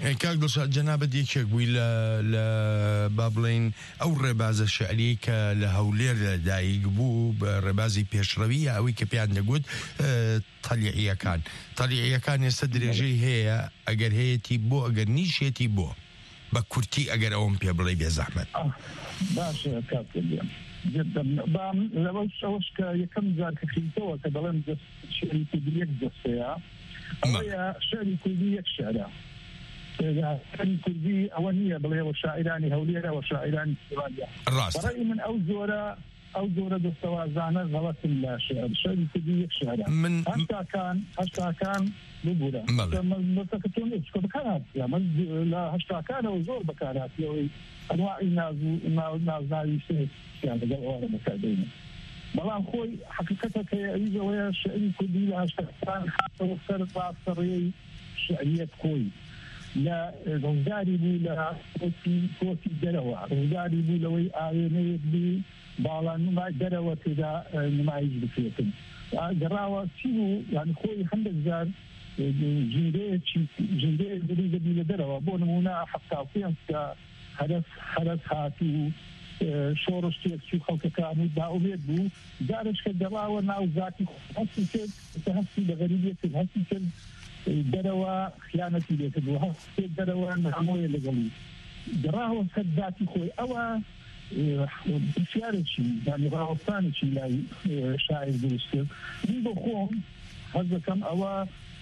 کاک دڵشاد جەنابەت یەکێک بووی لە با بڵێن ئەو ڕێبازە شعری کە لە هەولێر لەدایک بوو بە ڕێبازی پێشڕەوی ئەوەی کە پێیان دەگوت تەلیعیەکان تەلیعیەکان ئێستا درێژەی هەیە ئەگەر هەیەی بۆ ئەگەر نیشێتی بۆ بە کورتی ئەگەر ئەوم پێ بڵێ بێزەحمەت باشە کاکێم لەوە شەوەش کە یەکەم جار کە خیتەوە کە دەڵێن شعری کوردی یەک دەستەیە ئەوەیە شعری کوردی یەک شعرە شعری کوردی ئەوە نییە بڵێەوە شاعرانی هەولێرە و شاعرانی سوالیا بەڕێی من ئەو زۆرە ئەو زۆرە دەستەوازانە غەڵەتن لە شعر شعری کوردی یەک شعرە هەشتاکان هەشتاکان ببوورە مەسەکەتۆن بەکارات لە هەشتاکانەوە زۆر بەکاراتیەوەی ئەنواعی نازناوی سیان لەگەڵ ئەوە بەکاردێنن بەڵام خۆی حقیقەتە ئەوەیە شعری کوردی لە هەشتاکان خاتەوە سەر ڕاستەڕێی شعریەت خۆی لە ڕزگاری بوو لە کۆتی دەرەوە ڕزگاری بوو لەوەی ئاوێنەیەک بوو باڵان نمای دەرەوە تێدا نمایش بکرێتن گەڕاوە چی بوو یانی خۆی هەندێک جار ژیرەیەکی ژیرەیەک دەبی دەبی لە دەرەوە بۆ نمونە حەفتاوپێنج کە هەرس هەرس هاتی و شۆڕش تێکچی خەڵکەکان و داوێت بوو جارش کە دەڕاوە ناو زاتی هەستی کرد هەستی بە غەریبێت کرد هەستی کرد دەرەوە خیانەتی لێکردووە هەست دەرەوە هەموویە لەگەڵی گەڕاوە سەر ذاتی خۆی ئەوە پرسیارێکی یانی ڕاوەستانێکی لای شاعر دروست کرد من بۆ خۆم هەز دەکەم ئەوە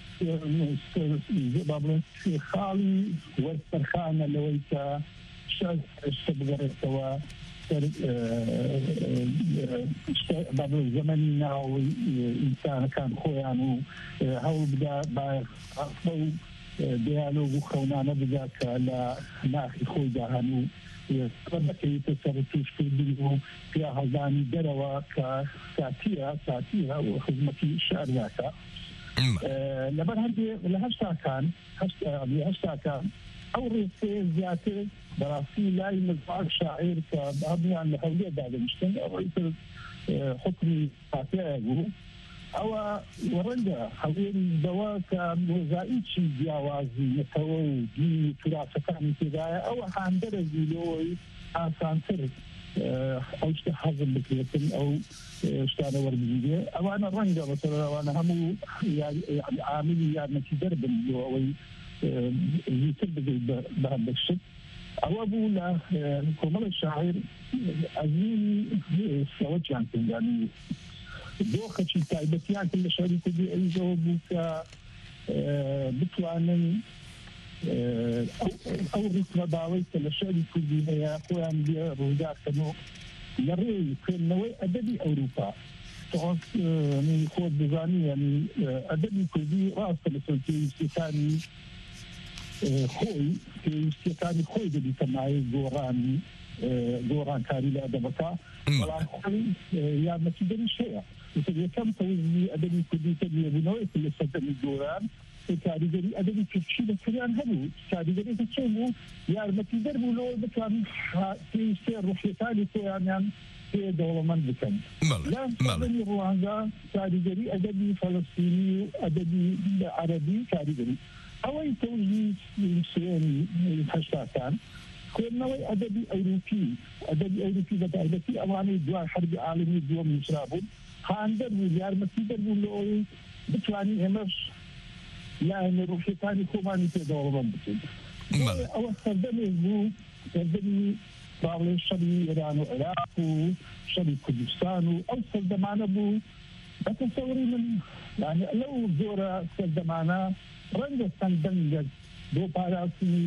با بڵێن خاڵی وەرسەرخانە لەوەی کە شتە بگەڕێتەوە زەمەنی ناوی ئینسانەکان خۆیان و هەوڵ بدا بە دیالۆگ و خەونانە بدا کە لە ناخی خۆی داهەن و بەکەیتە سەر توشکردن و پیا هەزانی دەرەوە کە ساتیە ساتیە و خزمەتی شعرناکە لەبەر هەندێ لە هەشتاکان هەشتاکان ئەو ڕێسێ زیاتر بەڕاستی لای مزباق شاعر کە هەمویان لە هەولێر دادەنیشتن ئەوەی تر حکمی فاتحە بوو ئەوە وەڕەنگە هەولێری دەوە کە مۆزاییکی جیاوازی نەتەوە و دینی و توراسەکانی تێدایە ئەوە هاندەرە زیلەوەی ئاسانتر ئەو شتە حەزم بکرێتن ئەو شتانە وەربگیرێ ئەوانە ڕەنگە بەسەر ئەوانە هەموو عاملی یارمەتی دەربن ئەوەی زیاتر بگەیت بە هەندێک ئەوە بوو لە کۆمەڵی شاعر ئەزیینی سەوەتیان کرد یانی دۆخەکی تایبەتیان کرد لە شعری کوردی ئەویشەوە بوو کە بتوانن ئەو ڕیتمە باوەی کە لە شعری کوردی هەیە خۆیان بێ ڕووداکەن و لە ڕێی خوێندنەوەی ئەدەبی ئەوروپا خۆت بزانی یانی ئەدەبی کوردی ڕاستە لەسەر پێویستیەکانی خۆی پێویستیەکانی خۆی دەبیتە مایە گۆڕانی گۆڕانکاری لە ئەدەبەکە بەڵام خۆی یارمەتی دەریش هەیە یەکەم تەویزی ئەدەبی کوردی تەبیێبوونەوەی لە سەردەمی گۆران کاریگەری ئەدەبی کوردی بەکریان هەبوو کاریگەرێکی چۆن بوو یارمەتی دەربوو لەوە بتوانن پێویستیە ڕوحیەکانی خۆیانیان پێ دەوڵەمەند بکەن لە سەردەمی ڕوانگا کاریگەری ئەدەبی فەڵەستینی و ئەدەبی عەرەبی کاریگەری ئەوەی تەوزی سوێنی هەشتاکان خوێندنەوەی ئەدەبی ئەوروپی ئەدەبی ئەوروپی بە تایبەتی ئەوانەی دوای حەربی عالەمی دووەم نووسرا بوون هاندەر بوو یارمەتی دەربوو لەوەی بتوانین ئێمەش لایەنە ڕوحیەکانی خۆمانی پێ دەوڵەمەند بکەین ئەوە سەردەمێک بوو سەردەمی باڵێ شەڕی ئێران و عێراق و شەڕی کوردستان و ئەو سەردەمانە بوو بەتەسەوری من یعنی لەو زۆرە سەردەمانە ڕەنگە سەندەنگێک بۆ پاراسی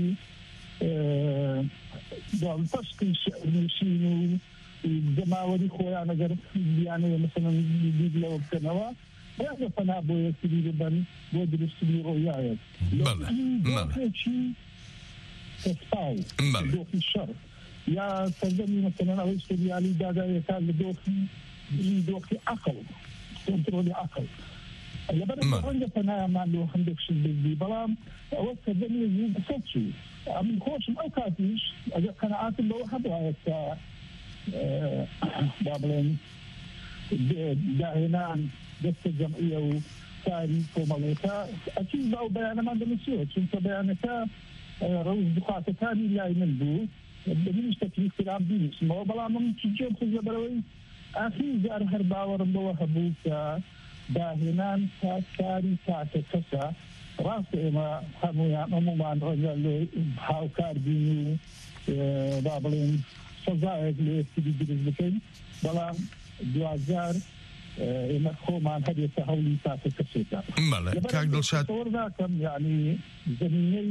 پشتی نووسین و دەماوەری خۆیان ئەگەر بیانەیە مەسەڵەن بید لەوە بکەنەوە ڕەنگە پەنا بۆ یەکتری ببەن بۆ دروستنی ڕۆیایەت دۆخێکی کەسپاو دۆخی شەڕ یا سەردەمی مەسەڵەن ئەوەی سریالی دادایەکان لە دۆخی دۆخی عەقڵ کۆنترۆلی عەقڵ لەبەر ڕەنگە پەنایەمان لەوە هەندێک شت بگری بەڵام ئەوە سەردەمی زوو بەسەر چوو ئەمن خۆشم ئەو کاتیش ئەگەر قەنەعاتم لەوە هەبوایە کە با بڵێن داهێنان دەستە جەمعیە و ساری کۆمەڵێکە ئەچی باو بەیانەمان دەنووسیوە چونکە بەیانەکە ڕوز بخاتەکانی لای من بوو بنیش تەکلیفرام بینیسمەوە بەڵام من جێم خزە بەرەوەی ئاخری جار هەر باوەڕم بەوە هەبوو کە داهێنان تا کاری تاکە کەسە ڕاست ئێمە هەمویان هەمومان ڕەگە لێ هاوکار بین و با بڵێن سەزایەک لێ ئێستی دروست بکەین بەڵام دوازار ئێمە خۆمان هەرێتە هەولی تاکە کەسێکە کاک دڵشاد وەرداکەم یعنی زمینەی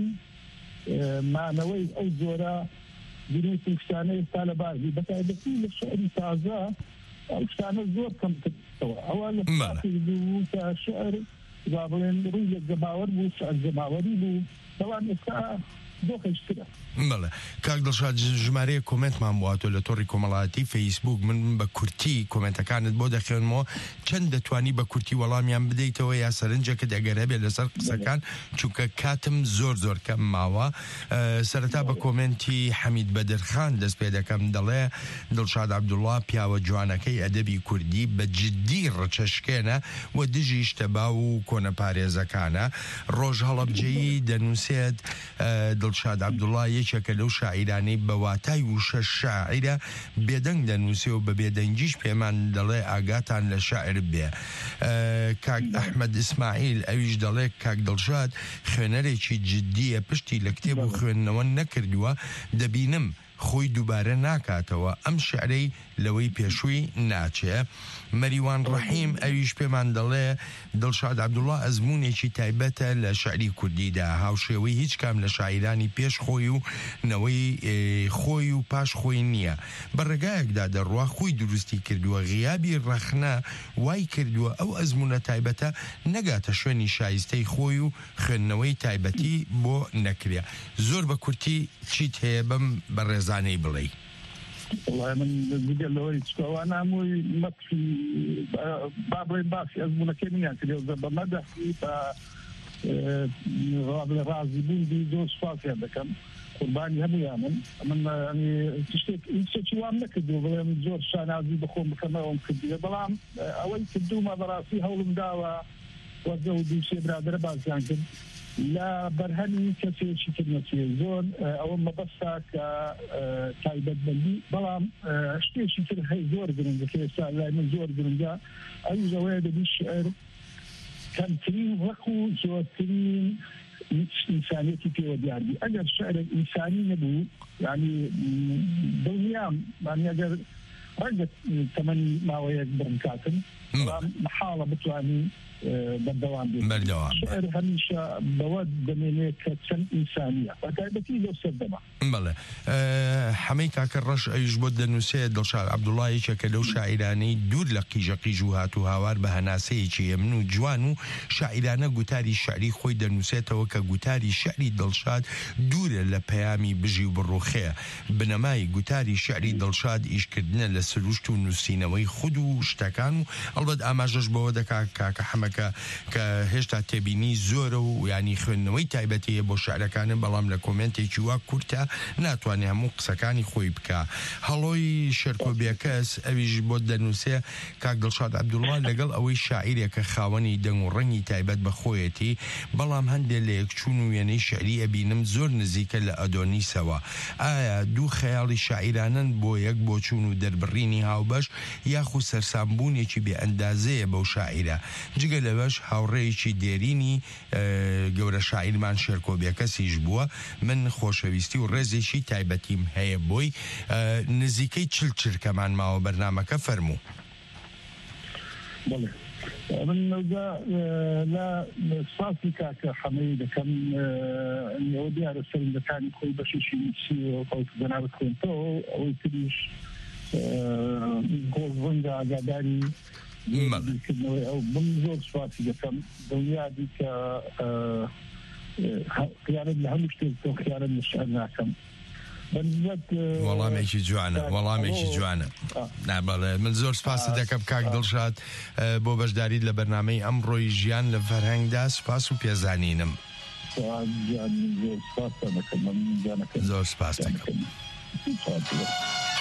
مانەوەی ئەو جۆرە گرێت و شتانە ئێستا لە بازی بەتایبەتی لە شعری تازە ئەو شتانە زۆر کەم کردەوە ئەوە لە بوو کە شعر با بڵێن ڕووی لە جەماوەر بوو شعر جەماوەری بوو بەڵام ئێستا دۆخەشترە بەڵێ کاک دڵشاد ژمارەیە کۆمنتمان بواتۆ لە تۆڕی کۆمەڵایەتی فەیسبوک من بە کورتی کۆمنتەکانت بۆ دەخێنمەوە چەند دەتوانی بە کورتی وەڵامیان بدەیتەوە یا سەرنجەکە دەگەر هەبێت لەسەر قسەکان چونکە کاتم زۆر زۆر کەم ماوە سەرەتا بە کۆمنتی حەمید بەدرخان دەست پێ دەکەم دەڵێ دڵشاد عەبدوڵڵا پیاوە جوانەکەی ئەدەبی کوردی بە جددی ڕەچەشکێنە و دژی شتەبا و کۆنە پارێزەکانە ڕۆژ هەڵەبجەیی دەنووسێت دڵشاد عەبدوڵڵا یەکێکە لەو شاعیرانەی بەواتای وشە شاعیرە بێدەنگ دەنووسێ و بە بێدەنگیش پێمان دەڵێ ئاگاتان لە شاعر بێ کاک ئەحمەد ئیسماعیل ئەویش دەڵێ کاک دڵشاد خوێنەرێکی جددیە پشتی لە کتێب و خوێندنەوە نەکردووە دەبینم خۆی دووبارە ناکاتەوە ئەم شعرەی لەوەی پێشووی ناچێ مەریوان ڕەحیم ئەویش پێمان دەڵێ دڵشاد عەبدوڵڵا ئەزمونێکی تایبەتە لە شعری کوردیدا هاوشێوەی هیچ کام لە شاعیرانی پێش خۆی و نەوەی خۆی و پاش خۆی نییە بەڕێگایەکدا دەڕوا خۆی دروستی کردووە غیابی ڕەخنە وای کردووە ئەو ئەزمونە تایبەتە نەگاتە شوێنی شایستەی خۆی و خوێندنەوەی تایبەتی بۆ نەکرێ زۆر بە کورتی چیت هەیە بەم بەڕێزانەی بڵێ والله من دیگە لەوەی چکەوە نامۆی مەتفی با بڵێن باسی ئەزمونەکەی نیان کردێ بە مەدەحی بە ڕازی بوون زۆر سوپاسیان دەکەم قوربانی هەموویان من من تشتێک هیچێکی وام نەکردو بڵێم زۆر شانازی بخۆم بکەمەوەم کردیە بەڵام ئەوەی کردومە بەڕاستی هەوڵم داوە وەزە و دووسێ برادرە بازیان کرد لا بەرهەمی کەسێکی کردنەچێ زۆر ئەوە مەبەستا کە تایبەتمەندی بەڵام شتێکی تر هەی زۆر گرنگە کە ئێستا لای من زۆر گرنگە ئەوژەوەیە دەبی شعر کەمترین وەک و زۆرترین ئینسانیەتی پێوە دیاربی ئەگەر شعرێک ئینسانی نەبوو یعنی دڵنیام یعنی ئەگەر ڕەنگە تەمەنی ماوەیەک بڕنکاتن بەڵام محاڵە بتوانین بەردەوام بێت شعر هەمیشە بەوە دەمێنێت کە چەند ئینسانیە بەتایبەتی لەو سەردەما بەڵێ حەمەی کاکە ڕەش ئەویش بۆ دەنووسێت دڵشاد عەبدوڵڵا یەکێکە لەو شاعیرانەی دوور لە قیژە قیژ و هات و هاوار بە هەناسەیەکی ئەمن و جوان و شاعیرانە گوتاری شعری خۆی دەنووسێتەوە کە گوتاری شعری دڵشاد دوورە لە پەیامی بژی و بڕوخەیە بنەمای گوتاری شعری دڵشاد ئیشکردنە لە سروشت و نووسینەوەی خود و شتەکان و ئەڵبەت ئاماژەش بەوە دەکا کاکە حەمە کە هێشتا تێبینی زۆرە و ینی خوێندنەوەی تایبەتیە بۆ شعرەکانە بەڵام لە کۆمنتێکی وا کورتە ناتوانێت هەموو قسەکانی خۆی بکە هەڵۆی شەرکۆبیەکەس ئەویش بۆ دەنووسێ کاک دڵشاد عەبدوڵڵا لەگەڵ ئەوەی شاعیرێکە خاوەنی دەنگ و ڕەنگی تایبەت بە خۆیەتی بەڵام هەندێک لە یەکچوون و وێنەی شعری ئەبینم زۆر نزیکە لە ئەدۆنیسەوە ئایا دوو خەیاڵی شاعیرانن بۆ یەک بۆ چوون و دەربڕینی هاوبەش یاخو سەرسامبوونێکی بێ ئەندازەیە بەو شاعیرە جگە لەوەش هاوڕێیەکی دێرینی گەورە شاعیرمان شێرکۆبیەکەسیش بووە من خۆشەویستی و ڕێزێکی تایبەتیم هەیە بۆی نزیکەی چل چرکەمان ماوە بەرنامەکە فەرموو من لا سپاسی کاکە حەمەی دەکەم ئەوە دیارە سەرنجەکانی خۆی بەشێکی نووسی و خۆی بەناوت خوێنتەوە ئەوەی تریش گۆڵ ئاگاداری کردنەوەی ئەو من زۆر سواتی دەکەم دڵنیادی کە خیانەت لە هەموو شتێک تۆ خیانەت لە شعر ناکەم وەڵامێکی جوانە وەڵامێکی جوانە نابەڵێ من زۆر سپاس دەکەم کاک دڵشاد بۆ بەشداریت لە بەرنامەی ئەمڕۆی ژیان لە فەرهەنگدا سپاس و پێزانینم زۆر سپاس دەکەم زۆر سپاس دەکەم